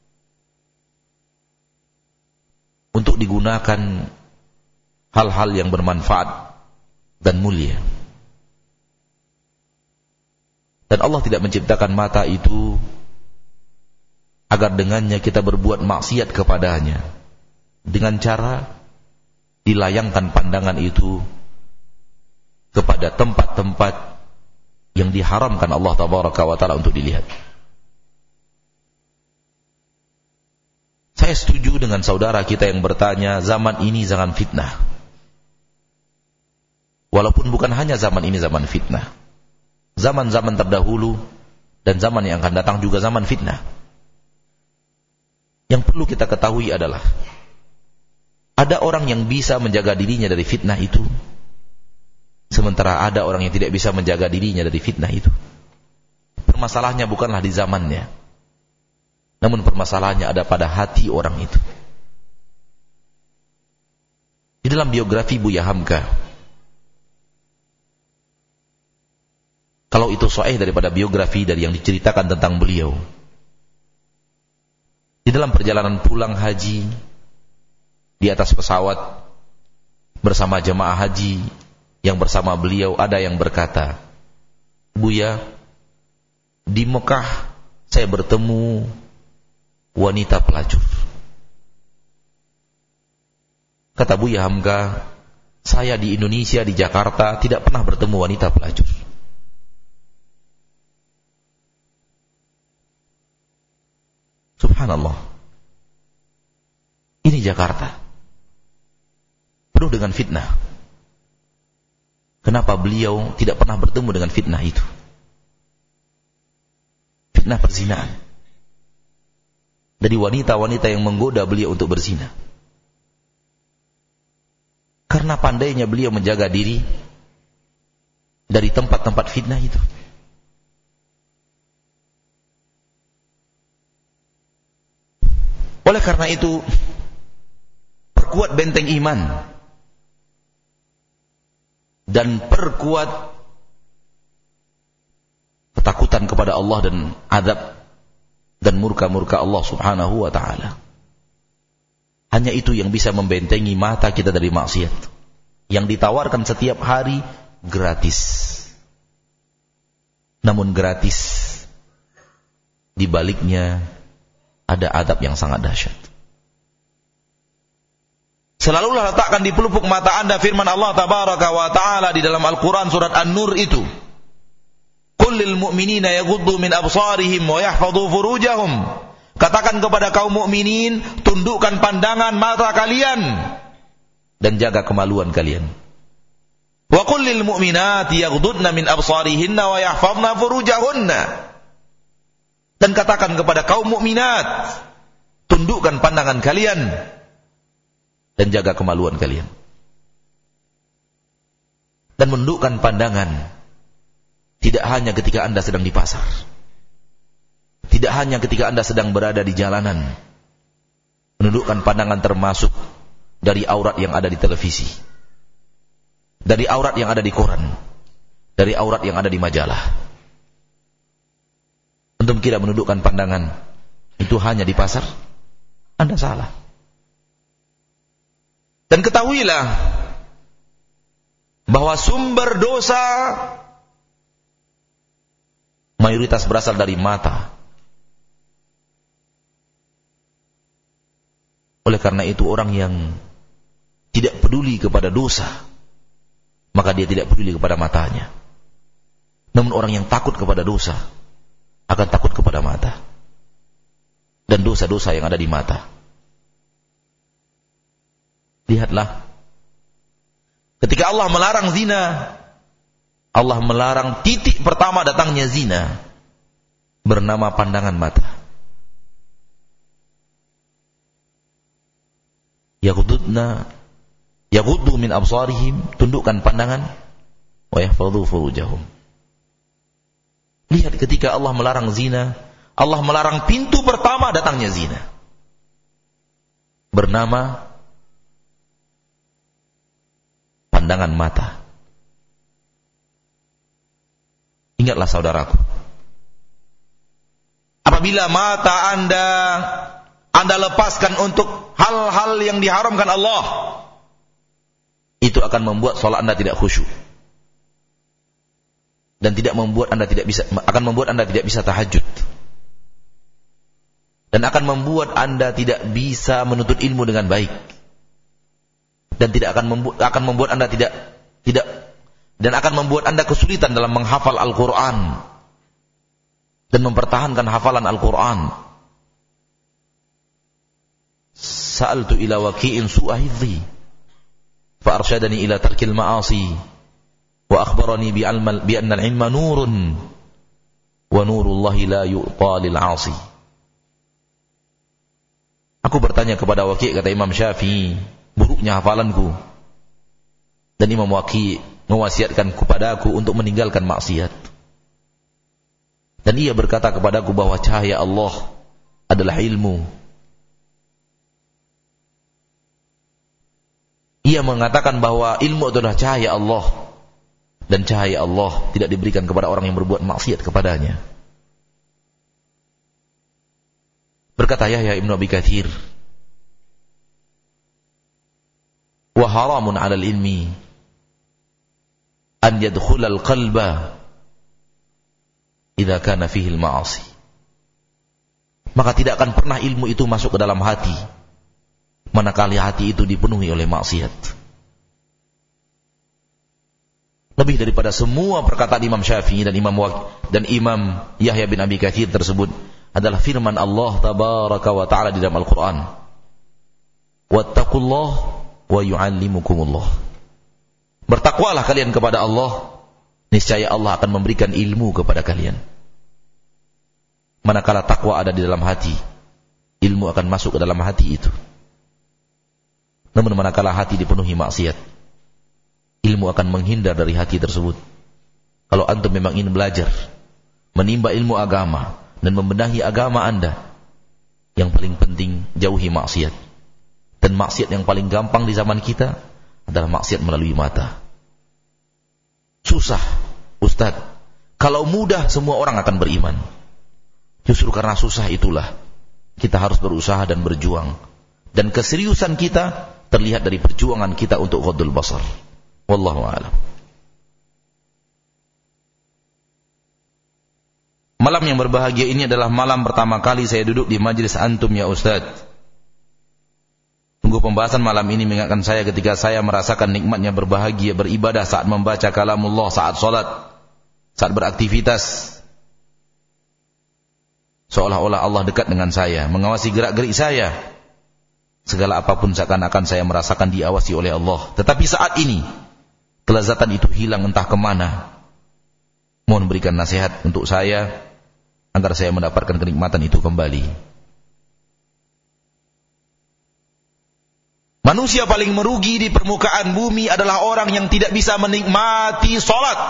untuk digunakan hal-hal yang bermanfaat dan mulia. Dan Allah tidak menciptakan mata itu agar dengannya kita berbuat maksiat kepadanya, dengan cara dilayangkan pandangan itu kepada tempat-tempat yang diharamkan Allah tabaraka wa ta'ala untuk dilihat. Saya setuju dengan saudara kita yang bertanya, zaman ini zaman fitnah. Walaupun bukan hanya zaman ini zaman fitnah, zaman-zaman terdahulu dan zaman yang akan datang juga zaman fitnah. Yang perlu kita ketahui adalah ada orang yang bisa menjaga dirinya dari fitnah itu, sementara ada orang yang tidak bisa menjaga dirinya dari fitnah itu. Permasalahannya bukanlah di zamannya, namun permasalahannya ada pada hati orang itu. Di dalam biografi Buya Hamka, kalau itu sahih daripada biografi dari yang diceritakan tentang beliau, di dalam perjalanan pulang haji di atas pesawat bersama jemaah haji yang bersama beliau, ada yang berkata, Buya, di Mekah saya bertemu wanita pelacur. Kata Buya Hamka, saya di Indonesia, di Jakarta tidak pernah bertemu wanita pelacur. Subhanallah. Ini Jakarta penuh dengan fitnah. Kenapa beliau tidak pernah bertemu dengan fitnah itu? Fitnah perzinahan. Dari wanita-wanita yang menggoda beliau untuk berzina. Karena pandainya beliau menjaga diri dari tempat-tempat fitnah itu. Oleh karena itu, perkuat benteng iman dan perkuat ketakutan kepada Allah dan azab dan murka-murka Allah subhanahu wa ta'ala. Hanya itu yang bisa membentengi mata kita dari maksiat, yang ditawarkan setiap hari gratis. Namun gratis, di baliknya ada azab yang sangat dahsyat. Selalulah letakkan di pelupuk mata anda firman Allah tabaraka wa ta'ala di dalam Al-Quran surat An-Nur itu. Qul lil mu'minina yaghuddu min absarihim wa yahfadhu furujahum. Katakan kepada kaum mukminin, tundukkan pandangan mata kalian dan jaga kemaluan kalian. Wa qul lil mu'minati yaghdudna min absarihinna wa yahfazna furujahunna. Dan katakan kepada kaum mukminat, tundukkan pandangan kalian dan jaga kemaluan kalian. Dan menundukkan pandangan tidak hanya ketika Anda sedang di pasar, tidak hanya ketika Anda sedang berada di jalanan. Menundukkan pandangan termasuk dari aurat yang ada di televisi, dari aurat yang ada di koran, dari aurat yang ada di majalah. Antum kira menundukkan pandangan itu hanya di pasar? Anda salah. Dan ketahuilah bahwa sumber dosa mayoritas berasal dari mata. Oleh karena itu orang yang tidak peduli kepada dosa, maka dia tidak peduli kepada matanya. Namun orang yang takut kepada dosa akan takut kepada mata dan dosa-dosa yang ada di mata. Lihatlah, ketika Allah melarang zina, Allah melarang titik pertama datangnya zina bernama pandangan mata. Yaghuddu min absarihim, tundukkan pandangan, wa yahfadhu furujahum. Lihat, ketika Allah melarang zina, Allah melarang pintu pertama datangnya zina bernama pandangan mata. Ingatlah saudaraku, apabila mata Anda lepaskan untuk hal-hal yang diharamkan Allah, itu akan membuat salat Anda tidak khusyuk dan akan membuat Anda tidak bisa tahajud, dan akan membuat Anda tidak bisa menuntut ilmu dengan baik, dan akan membuat Anda dan akan membuat Anda kesulitan dalam menghafal Al-Qur'an dan mempertahankan hafalan Al-Qur'an. Sa'altu ila waqi'in su'a hifdhi fa arsyadani ila tarkil ma'asi wa akhbarani bi anna al-ilma nurun wa nurullahi la yu'ta lil 'asi. Aku bertanya kepada Waqi', kata Imam Syafi'i, buruknya hafalanku, dan Imam Waqi' mewasiatkan kepadaku untuk meninggalkan maksiat. Dan ia berkata kepadaku bahwa cahaya Allah adalah ilmu. Ia mengatakan bahwa ilmu adalah cahaya Allah, dan cahaya Allah tidak diberikan kepada orang yang berbuat maksiat kepadanya. Berkata Yahya Ibn Abi Katsir, wa haramun 'alal ilmi an yadkhula al-qalba idza kana fihi al-ma'asi. Maka tidak akan pernah ilmu itu masuk ke dalam hati manakala hati itu dipenuhi oleh maksiat. Lebih daripada semua perkataan Imam Syafi'i dan Imam Yahya bin Abi Katsir tersebut adalah firman Allah tabaraka wa ta'ala di dalam Al-Qur'an, wattaqullah wa yu'allimukumullah. Bertakwalah kalian kepada Allah, niscaya Allah akan memberikan ilmu kepada kalian. Manakala takwa ada di dalam hati, ilmu akan masuk ke dalam hati itu. Namun manakala hati dipenuhi maksiat, ilmu akan menghindar dari hati tersebut. Kalau antum memang ingin belajar, menimba ilmu agama dan membenahi agama Anda, yang paling penting jauhi maksiat. Dan maksiat yang paling gampang di zaman kita adalah maksiat melalui mata. Susah, Ustaz. Kalau mudah semua orang akan beriman. Justru karena susah itulah kita harus berusaha dan berjuang. Dan keseriusan kita terlihat dari perjuangan kita untuk ghaddul basar. Wallahu a'lam. Malam yang berbahagia ini adalah malam pertama kali saya duduk di majelis antum ya Ustaz. Sungguh pembahasan malam ini mengingatkan saya ketika saya merasakan nikmatnya berbahagia beribadah saat membaca kalamullah, saat salat, saat beraktivitas. Seolah-olah Allah dekat dengan saya, mengawasi gerak-gerik saya. Segala apapun seakan-akan saya merasakan diawasi oleh Allah. Tetapi saat ini kelezatan itu hilang entah kemana. Mohon berikan nasihat untuk saya agar saya mendapatkan kenikmatan itu kembali. Manusia paling merugi di permukaan bumi adalah orang yang tidak bisa menikmati salat.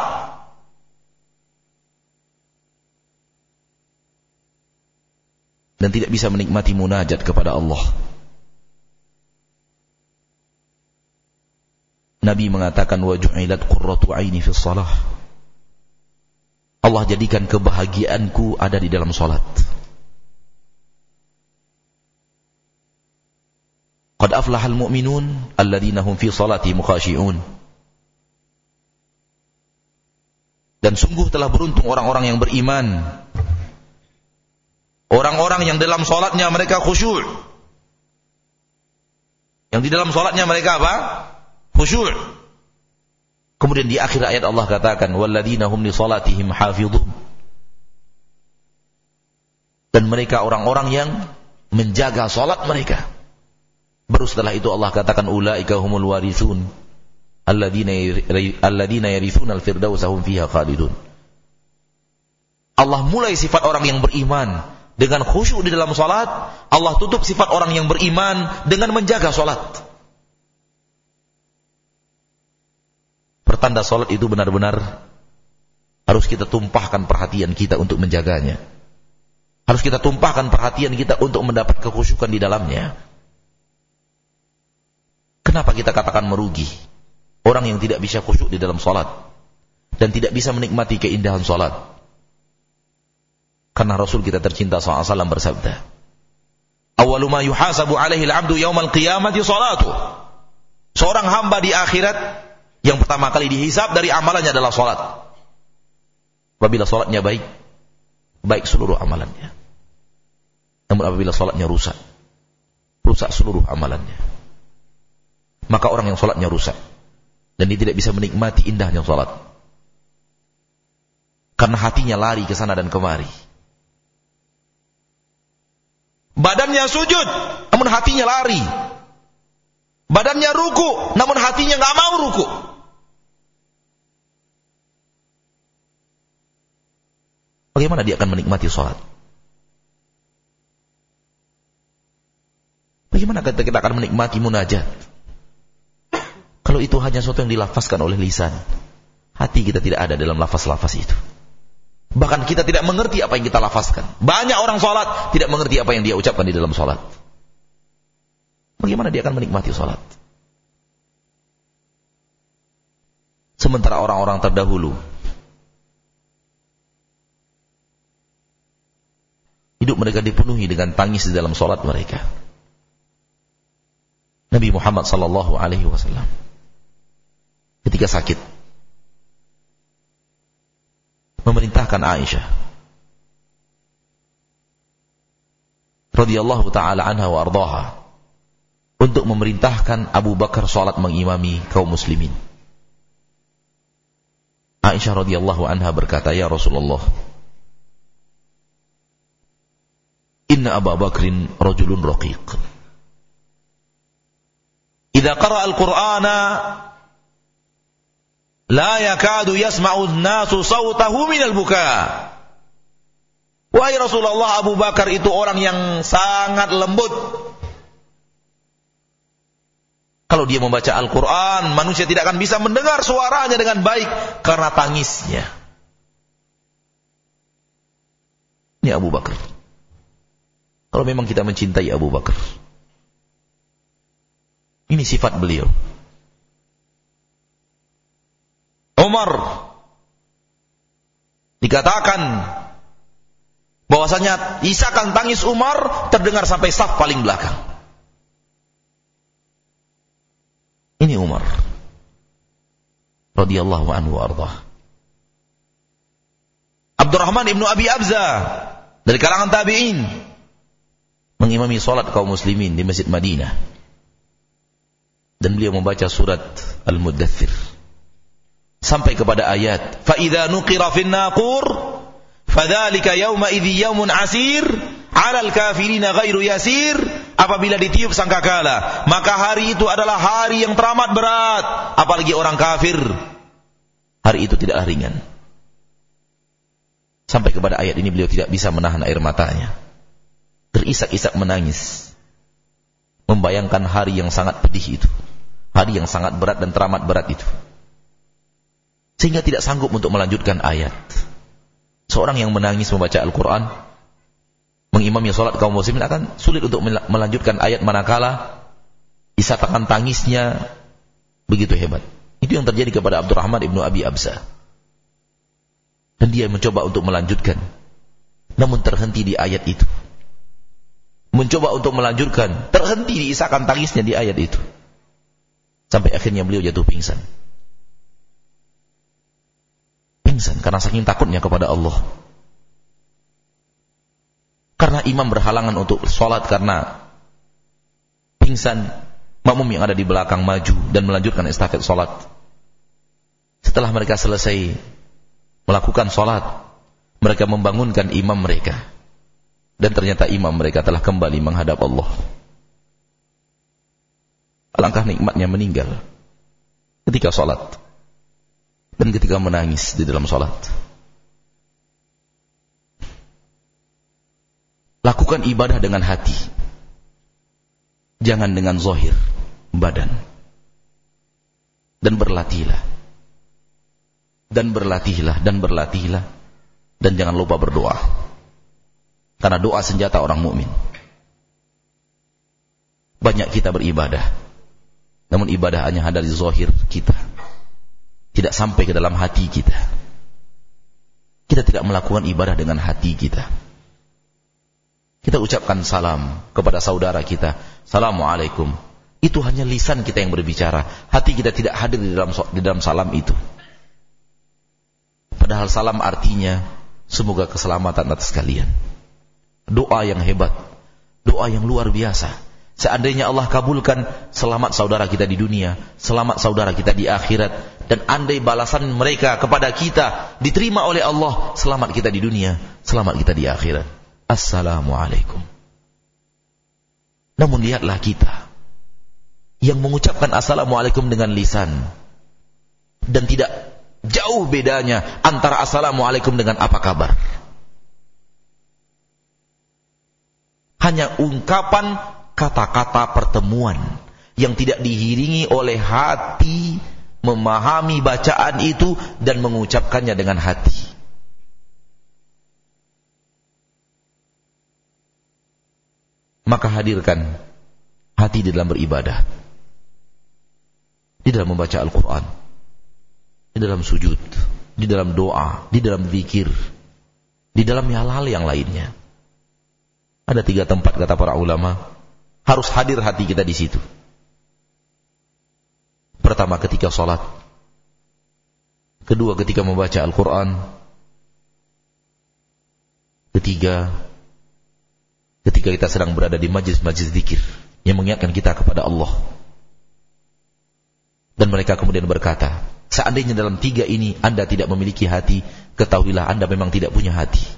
Dan tidak bisa menikmati munajat kepada Allah. Nabi mengatakan wa ju'ilat qurratu aini fi shalah. Allah jadikan kebahagiaanku ada di dalam salat. Qad aflahal mu'minun alladzina hum fi salatihim khashi'un. Dan sungguh telah beruntung orang-orang yang beriman. Orang-orang yang dalam salatnya mereka khusyuk. Yang di dalam salatnya mereka apa? Khusyuk. Kemudian di akhir ayat Allah katakan walladzina hum li salatihim hafizun. Dan mereka orang-orang yang menjaga salat mereka. Baru setelah itu Allah katakan ulaika humul warithun alladzina yarithuna al-firdausa hum fiha khalidun. Allah mulai sifat orang yang beriman dengan khusyuk di dalam salat, Allah tutup sifat orang yang beriman dengan menjaga salat. Pertanda salat itu benar-benar harus kita tumpahkan perhatian kita untuk menjaganya. Harus kita tumpahkan perhatian kita untuk mendapat kekhusyukan di dalamnya. Kenapa kita katakan merugi? Orang yang tidak bisa khusyuk di dalam salat dan tidak bisa menikmati keindahan salat. Karena Rasul kita tercinta SAW bersabda, "Awwalu ma yuhasabu 'alaihi al-'abdu yaumal qiyamati salatuh." Seorang hamba di akhirat yang pertama kali dihisab dari amalannya adalah salat. Apabila salatnya baik, baik seluruh amalannya. Namun apabila salatnya rusak, rusak seluruh amalannya. Maka orang yang salatnya rusak dan dia tidak bisa menikmati indahnya salat. Karena hatinya lari ke sana dan kemari. Badannya sujud, namun hatinya lari. Badannya ruku, namun hatinya enggak mau ruku. Bagaimana dia akan menikmati salat? Bagaimana kita akan menikmati munajat? Kalau itu hanya sesuatu yang dilafazkan oleh lisan, hati kita tidak ada dalam lafaz-lafaz itu. Bahkan kita tidak mengerti apa yang kita lafazkan. Banyak orang salat tidak mengerti apa yang dia ucapkan di dalam salat. Bagaimana dia akan menikmati salat? Sementara orang-orang terdahulu hidup mereka dipenuhi dengan tangis di dalam salat mereka. Nabi Muhammad sallallahu alaihi wasallam ketika sakit memerintahkan Aisyah radhiyallahu taala anha wa ardhaha untuk memerintahkan Abu Bakar salat mengimami kaum muslimin. Aisyah radhiyallahu anha berkata, "Ya Rasulullah, inna Abu Bakrin rajulun raqiq. Idza qara'a al-Qur'ana la yakadu yasma'u an-nasu sawtahu minal buka." Wahai Rasulullah, Abu Bakar itu orang yang sangat lembut. Kalau dia membaca Al-Quran, manusia tidak akan bisa mendengar suaranya dengan baik karena tangisnya. Ini Abu Bakar. Kalau memang kita mencintai Abu Bakar, ini sifat beliau. Umar dikatakan bahwasanya isakan tangis Umar terdengar sampai saf paling belakang. Ini Umar radhiyallahu anhu warḍah. Abdurrahman ibnu Abi Abza dari kalangan tabi'in mengimami salat kaum muslimin di Masjid Madinah, dan beliau membaca surat Al-Muddathir sampai kepada ayat fa idza nuqira fin naqur fadzalika yauma idzi yaumun asir 'alal kafirina ghairu yasir apabila ditiup sangkakala, maka hari itu adalah hari yang teramat berat. Apalagi orang kafir, hari itu tidaklah ringan. Sampai kepada ayat ini beliau tidak bisa menahan air matanya, terisak-isak menangis, membayangkan hari yang sangat pedih itu, hari yang sangat berat dan teramat berat itu, sehingga tidak sanggup untuk melanjutkan ayat. Seorang yang menangis membaca Al-Quran, mengimami salat kaum muslimin, akan sulit untuk melanjutkan ayat manakala isatakan tangisnya begitu hebat. Itu yang terjadi kepada Abdurrahman ibnu Abi Abza. Dan dia mencoba untuk melanjutkan, namun terhenti di ayat itu. Mencoba untuk melanjutkan, terhenti di isakan tangisnya di ayat itu. Sampai akhirnya beliau jatuh pingsan. Pingsan karena saking takutnya kepada Allah. Karena imam berhalangan untuk sholat karena pingsan, makmum yang ada di belakang maju dan melanjutkan estafet sholat. Setelah mereka selesai melakukan sholat, mereka membangunkan imam mereka, dan ternyata imam mereka telah kembali menghadap Allah. Alangkah nikmatnya meninggal ketika sholat dan ketika menangis di dalam sholat. Lakukan ibadah dengan hati, jangan dengan zahir badan. Dan berlatihlah. Dan berlatihlah, dan jangan lupa berdoa. Karena doa senjata orang mukmin. Banyak kita beribadah, namun ibadah hanya ada di zahir kita, tidak sampai ke dalam hati kita. Kita tidak melakukan ibadah dengan hati kita. Kita ucapkan salam kepada saudara kita, Assalamualaikum. Itu hanya lisan kita yang berbicara, hati kita tidak hadir di dalam salam itu. Padahal salam artinya semoga keselamatan atas kalian. Doa yang hebat, doa yang luar biasa. Seandainya Allah kabulkan, selamat saudara kita di dunia, selamat saudara kita di akhirat. Dan andai balasan mereka kepada kita diterima oleh Allah, selamat kita di dunia, selamat kita di akhirat. Assalamualaikum. Namun lihatlah kita yang mengucapkan Assalamualaikum dengan lisan, dan tidak jauh bedanya antara Assalamualaikum dengan apa kabar. Hanya ungkapan kata-kata pertemuan yang tidak diiringi oleh hati memahami bacaan itu dan mengucapkannya dengan hati. Maka hadirkan hati di dalam beribadah, di dalam membaca Al-Quran, di dalam sujud, di dalam doa, di dalam zikir, di dalam hal-hal yang lainnya. Ada 3 tempat kata para ulama harus hadir hati kita di situ. Pertama ketika sholat, kedua ketika membaca Al-Quran, ketiga ketika kita sedang berada di majlis-majlis zikir yang mengingatkan kita kepada Allah. Dan mereka kemudian berkata, seandainya dalam 3 ini Anda tidak memiliki hati, ketahuilah Anda memang tidak punya hati.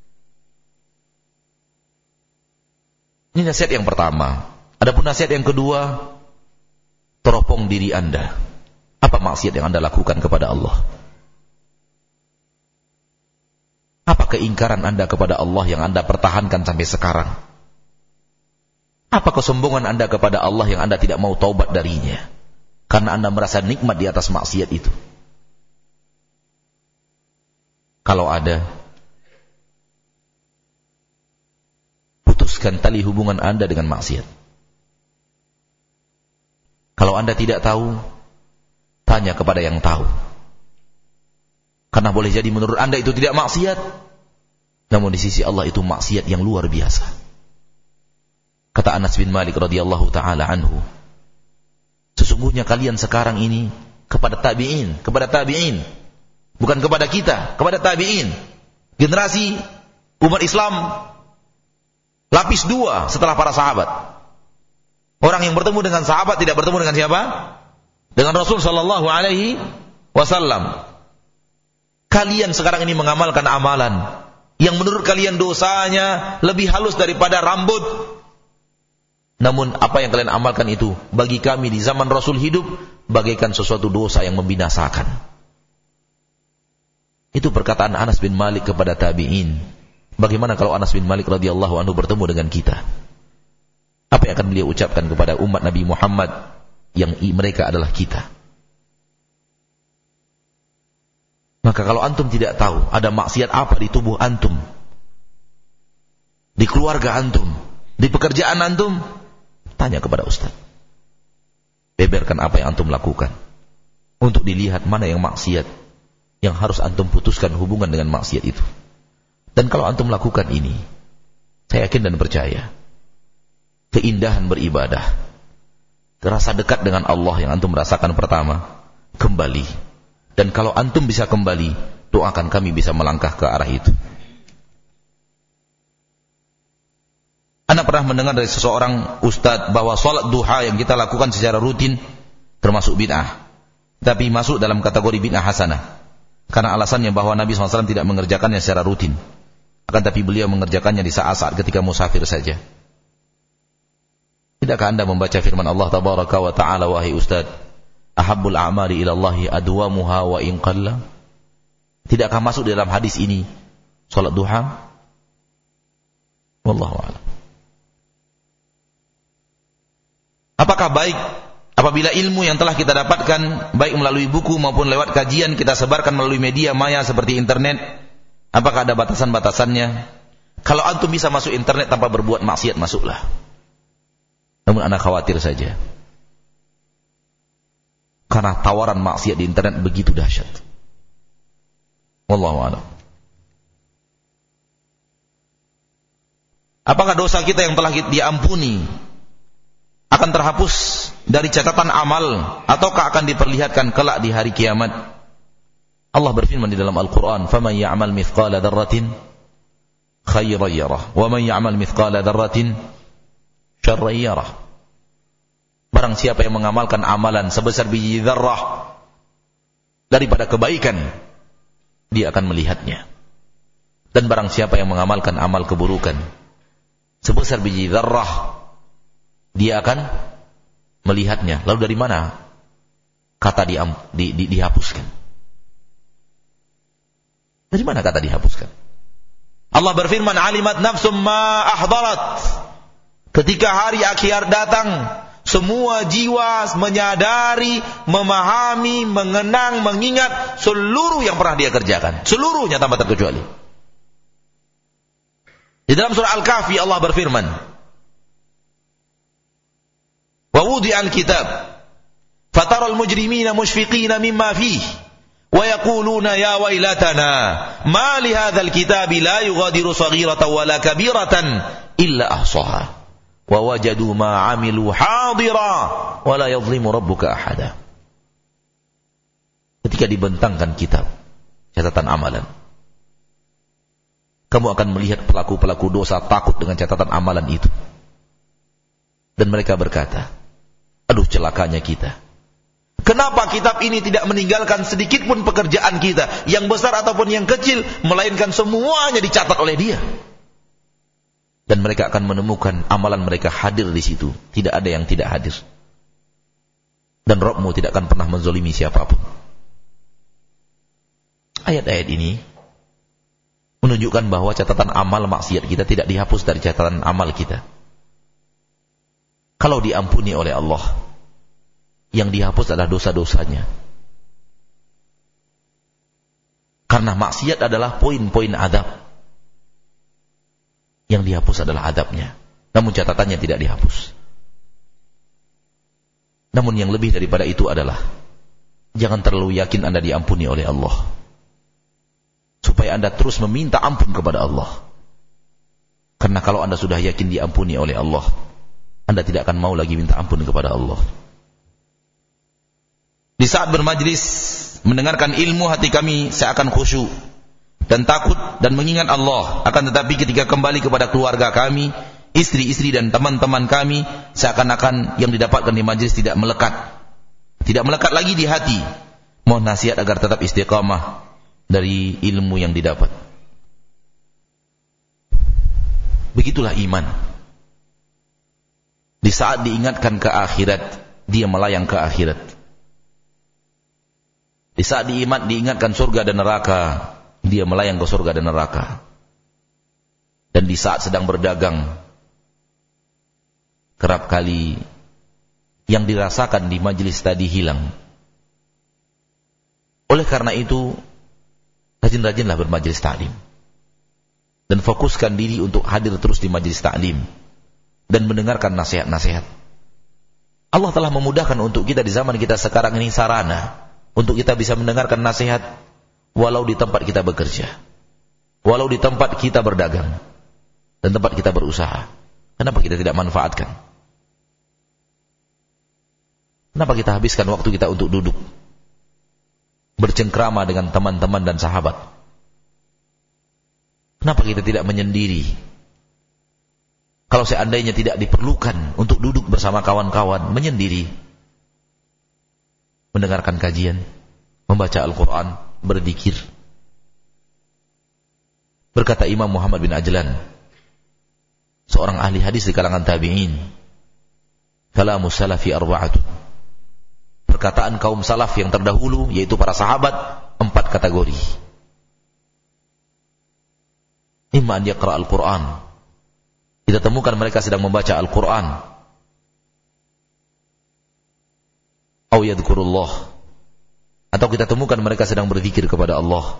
Ini nasihat yang pertama. Adapun nasihat yang kedua, teropong diri Anda. Apa maksiat yang Anda lakukan kepada Allah? Apa keingkaran Anda kepada Allah yang Anda pertahankan sampai sekarang? Apa kesombongan Anda kepada Allah yang Anda tidak mau taubat darinya? Karena Anda merasa nikmat di atas maksiat itu. Kalau ada, putuskan tali hubungan Anda dengan maksiat. Kalau Anda tidak tahu, tanya kepada yang tahu. Karena boleh jadi menurut Anda itu tidak maksiat, namun di sisi Allah itu maksiat yang luar biasa. Kata Anas bin Malik radhiyallahu taala anhu, sesungguhnya kalian sekarang ini kepada tabi'in, bukan kepada kita, kepada tabi'in, generasi umat Islam lapis 2 setelah para sahabat. Orang yang bertemu dengan sahabat tidak bertemu dengan siapa? Dengan Rasul sallallahu alaihi wasallam. Kalian sekarang ini mengamalkan amalan yang menurut kalian dosanya lebih halus daripada rambut, Namun apa yang kalian amalkan itu bagi kami di zaman Rasul hidup bagaikan sesuatu dosa yang membinasakan. Itu perkataan Anas bin Malik kepada tabi'in. Bagaimana kalau Anas bin Malik radhiyallahu anhu bertemu dengan kita? Apa yang akan beliau ucapkan kepada umat Nabi Muhammad yang mereka adalah kita? Maka kalau antum tidak tahu ada maksiat apa di tubuh antum, di keluarga antum, di pekerjaan antum, tanya kepada ustaz. Beberkan apa yang antum lakukan untuk dilihat mana yang maksiat yang harus antum putuskan hubungan dengan maksiat itu. Dan kalau antum lakukan ini, saya yakin dan percaya keindahan beribadah, rasa dekat dengan Allah yang antum rasakan pertama kembali. Dan kalau antum bisa kembali, doakan kami bisa melangkah ke arah itu. Anda pernah mendengar dari seseorang ustadz bahwa sholat duha yang kita lakukan secara rutin termasuk bid'ah, tapi masuk dalam kategori bid'ah hasanah. Karena alasannya bahwa Nabi SAW tidak mengerjakannya secara rutin, akan tapi beliau mengerjakannya di saat-saat ketika musafir saja. Tidakkah Anda membaca firman Allah Tabaraka wa Ta'ala, wahai ustadz, ahabbul a'mali ilallahi adwamuha wa in qalla? Tidakkah masuk di dalam hadis ini sholat duha? Wallahu a'lam. Apakah baik apabila ilmu yang telah kita dapatkan baik melalui buku maupun lewat kajian kita sebarkan melalui media maya seperti internet? Apakah ada batasan-batasannya? Kalau antum bisa masuk internet tanpa berbuat maksiat, masuklah. Namun anak khawatir saja, karena tawaran maksiat di internet begitu dahsyat. Wallahu a'lam. Apakah dosa kita yang telah diampuni akan terhapus dari catatan amal ataukah akan diperlihatkan kelak di hari kiamat? Allah berfirman di dalam Al-Quran, "Faman ya'mal mithqala dzarratin khairan yarah, wa man ya'mal mithqala dzarratin syarran yarah." Barang siapa yang mengamalkan amalan sebesar biji dzarrah daripada kebaikan, dia akan melihatnya. Dan barang siapa yang mengamalkan amal keburukan sebesar biji dzarrah, dia akan melihatnya. Lalu dari mana kata dihapuskan? Dari mana kata dihapuskan? Allah berfirman, alimat nafsum ma ahdarat. Ketika hari akhir datang, semua jiwa menyadari, memahami, mengenang, mengingat seluruh yang pernah dia kerjakan. Seluruhnya tanpa terkecuali. Di dalam surah Al-Kahfi Allah berfirman, wa wudi'al kitab fataral mujrimina mushfiqina mimma fihi wa yaquluna ya wailatana ma li hadzal kitabi la yughadiru saghiratan wala kabiratan illa ahsaha wa wajadu ma 'amilu hadira wa la yadhlimu rabbuka ahada. Ketika dibentangkan kitab catatan amalan, kamu akan melihat pelaku-pelaku dosa takut dengan catatan amalan itu. Dan mereka berkata, aduh celakanya kita. Kenapa kitab ini tidak meninggalkan sedikit pun pekerjaan kita, yang besar ataupun yang kecil, melainkan semuanya dicatat oleh dia. Dan mereka akan menemukan amalan mereka hadir di situ. Tidak ada yang tidak hadir. Dan Rabbmu tidak akan pernah menzalimi siapapun. Ayat-ayat ini menunjukkan bahwa catatan amal maksiat kita tidak dihapus dari catatan amal kita. Kalau diampuni oleh Allah, yang dihapus adalah dosa-dosanya. Karena maksiat adalah poin-poin adab. Yang dihapus adalah adabnya. Namun catatannya tidak dihapus. Namun yang lebih daripada itu adalah, jangan terlalu yakin Anda diampuni oleh Allah, supaya Anda terus meminta ampun kepada Allah. Karena kalau Anda sudah yakin diampuni oleh Allah, Anda tidak akan mau lagi minta ampun kepada Allah. Di saat bermajlis mendengarkan ilmu, hati kami seakan khusyuk dan takut dan mengingat Allah. Akan tetapi ketika kembali kepada keluarga kami, istri-istri dan teman-teman kami, seakan-akan yang didapatkan di majlis tidak melekat. Tidak melekat lagi di hati. Mohon nasihat agar tetap istiqamah dari ilmu yang didapat. Begitulah iman. Di saat diingatkan ke akhirat, dia melayang ke akhirat. Di saat diingatkan surga dan neraka, dia melayang ke surga dan neraka. Dan di saat sedang berdagang, kerap kali yang dirasakan di majelis tadi hilang. Oleh karena itu, rajin-rajinlah bermajelis ta'lim. Dan fokuskan diri untuk hadir terus di majelis ta'lim. Dan mendengarkan nasihat-nasihat. Allah telah memudahkan untuk kita di zaman kita sekarang ini sarana untuk kita bisa mendengarkan nasihat walau di tempat kita bekerja, walau di tempat kita berdagang dan tempat kita berusaha. Kenapa kita tidak manfaatkan? Kenapa kita habiskan waktu kita untuk duduk bercengkrama dengan teman-teman dan sahabat? Kenapa kita tidak menyendiri? Kalau seandainya tidak diperlukan untuk duduk bersama kawan-kawan, menyendiri, mendengarkan kajian, membaca Al-Quran, berzikir. Berkata Imam Muhammad bin Ajlan, seorang ahli hadis di kalangan tabi'in, kalamu salafi arba'atun. Perkataan kaum salaf yang terdahulu, yaitu para sahabat, 4 kategori. Imma an yaqra' al-Quran. Kita temukan mereka sedang membaca Al-Quran. Au yadhkurullah. Atau kita temukan mereka sedang berzikir kepada Allah.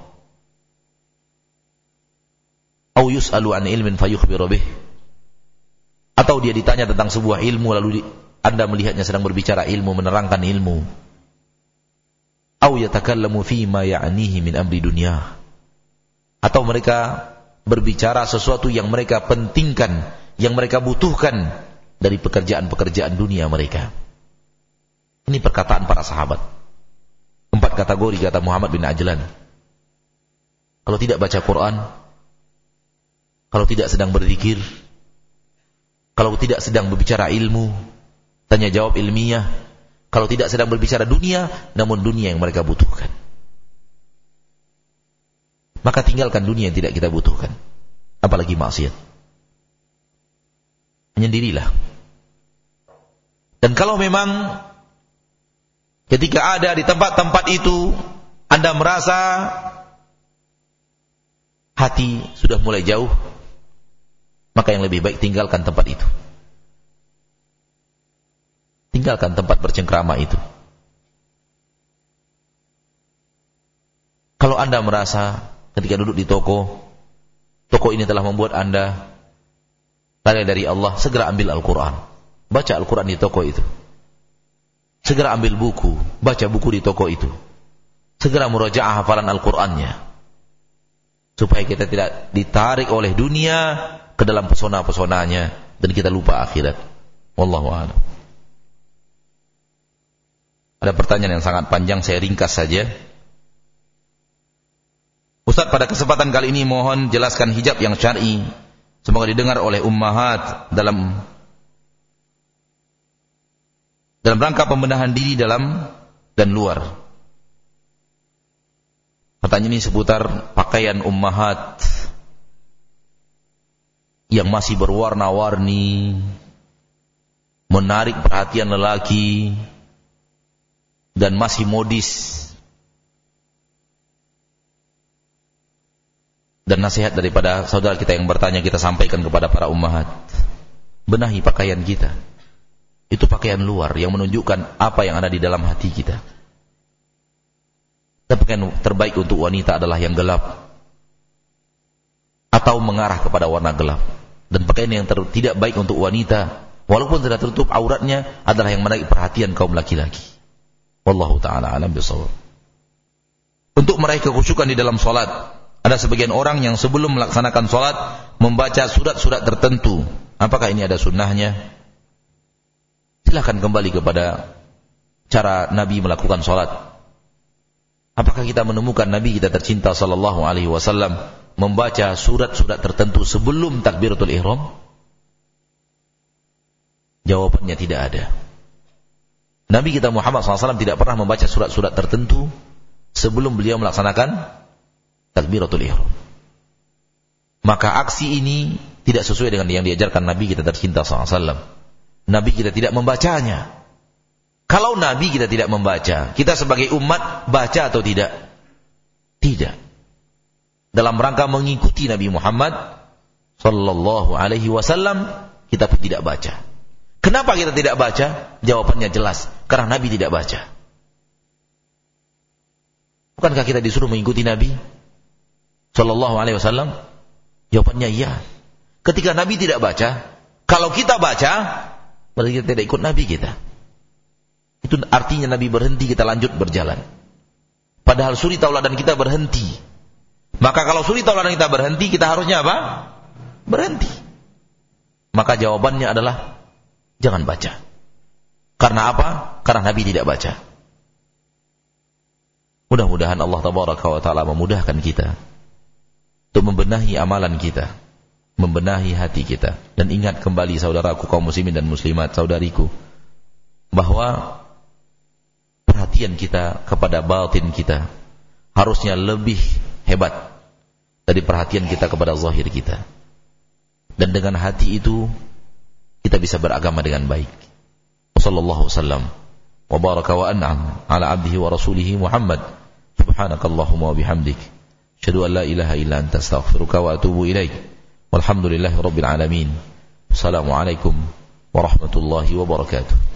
Au yus'alu an ilmin fayukhbiru bih. Atau dia ditanya tentang sebuah ilmu lalu Anda melihatnya sedang berbicara ilmu, menerangkan ilmu. Au yatakallamu fima ya'nihi min amri dunya. Atau mereka berbicara sesuatu yang mereka pentingkan, yang mereka butuhkan dari pekerjaan-pekerjaan dunia mereka. Ini perkataan para sahabat. 4 kategori kata Muhammad bin Ajlan. Kalau tidak baca Quran, kalau tidak sedang berzikir, kalau tidak sedang berbicara ilmu, tanya jawab ilmiah, kalau tidak sedang berbicara dunia, namun dunia yang mereka butuhkan, maka tinggalkan dunia yang tidak kita butuhkan, apalagi maksiat. Menyendirilah. Dan kalau memang ketika ada di tempat-tempat itu Anda merasa hati sudah mulai jauh, maka yang lebih baik tinggalkan tempat itu. Tinggalkan tempat bercengkrama itu. Kalau Anda merasa ketika duduk di toko ini telah membuat Anda lalai dari Allah, segera ambil Al-Quran. Baca Al-Quran di toko itu. Segera ambil buku, baca buku di toko itu. Segera murajaah hafalan Al-Qurannya. Supaya kita tidak ditarik oleh dunia ke dalam pesona-pesonanya dan kita lupa akhirat. Wallahu a'lam. Ada pertanyaan yang sangat panjang, saya ringkas saja. Ustaz, pada kesempatan kali ini mohon jelaskan hijab yang syar'i. Semoga didengar oleh ummahat dalam rangka pembenahan diri dalam dan luar. Pertanyaan ini seputar pakaian ummahat yang masih berwarna-warni, menarik perhatian lelaki, dan masih modis. Dan nasihat daripada saudara kita yang bertanya kita sampaikan kepada para ummahat. Benahi pakaian kita. Itu pakaian luar yang menunjukkan apa yang ada di dalam hati kita. Dan pakaian terbaik untuk wanita adalah yang gelap atau mengarah kepada warna gelap. Dan pakaian yang tidak baik untuk wanita, walaupun tidak tertutup auratnya, adalah yang menarik perhatian kaum laki-laki. Wallahu ta'ala alam bisawab. Untuk meraih kekhusyukan di dalam salat, ada sebagian orang yang sebelum melaksanakan salat membaca surat-surat tertentu. Apakah ini ada sunnahnya? Silahkan kembali kepada cara Nabi melakukan salat. Apakah kita menemukan Nabi kita tercinta sallallahu alaihi wasallam membaca surat-surat tertentu sebelum takbiratul ihram? Jawabannya tidak ada. Nabi kita Muhammad SAW tidak pernah membaca surat-surat tertentu sebelum beliau melaksanakan takbiratul ihram. Maka aksi ini tidak sesuai dengan yang diajarkan Nabi kita tercinta SAW. Nabi kita tidak membacanya. Kalau Nabi kita tidak membaca, kita sebagai umat baca atau tidak? Tidak. Dalam rangka mengikuti Nabi Muhammad sallallahu alaihi wasallam, kita pun tidak baca. Kenapa kita tidak baca? Jawabannya jelas, karena Nabi tidak baca. Bukankah kita disuruh mengikuti Nabi sallallahu alaihi wasallam? Jawabannya iya. Ketika Nabi tidak baca, kalau kita baca, berarti kita tidak ikut Nabi kita. Itu artinya Nabi berhenti, kita lanjut berjalan. Padahal suri tauladan kita berhenti. Maka kalau suri tauladan kita berhenti, kita harusnya apa? Berhenti. Maka jawabannya adalah jangan baca. Karena apa? Karena Nabi tidak baca. Mudah-mudahan Allah tabaraka wa ta'ala memudahkan kita untuk membenahi amalan kita, membenahi hati kita. Dan ingat kembali saudaraku kaum muslimin dan muslimat, saudariku, bahwa perhatian kita kepada batin kita harusnya lebih hebat dari perhatian kita kepada zahir kita. Dan dengan hati itu kita bisa beragama dengan baik. Wassallallahu wasallam wa baraka wa an'am ala abdihi wa rasulihi Muhammad. Subhanakallahumma wa bihamdik, asyhadu an la ilaha illa anta, astaghfiruka wa atubu ilaik. Walhamdulillahi rabbil alamin. Assalamualaikum warahmatullahi wabarakatuh.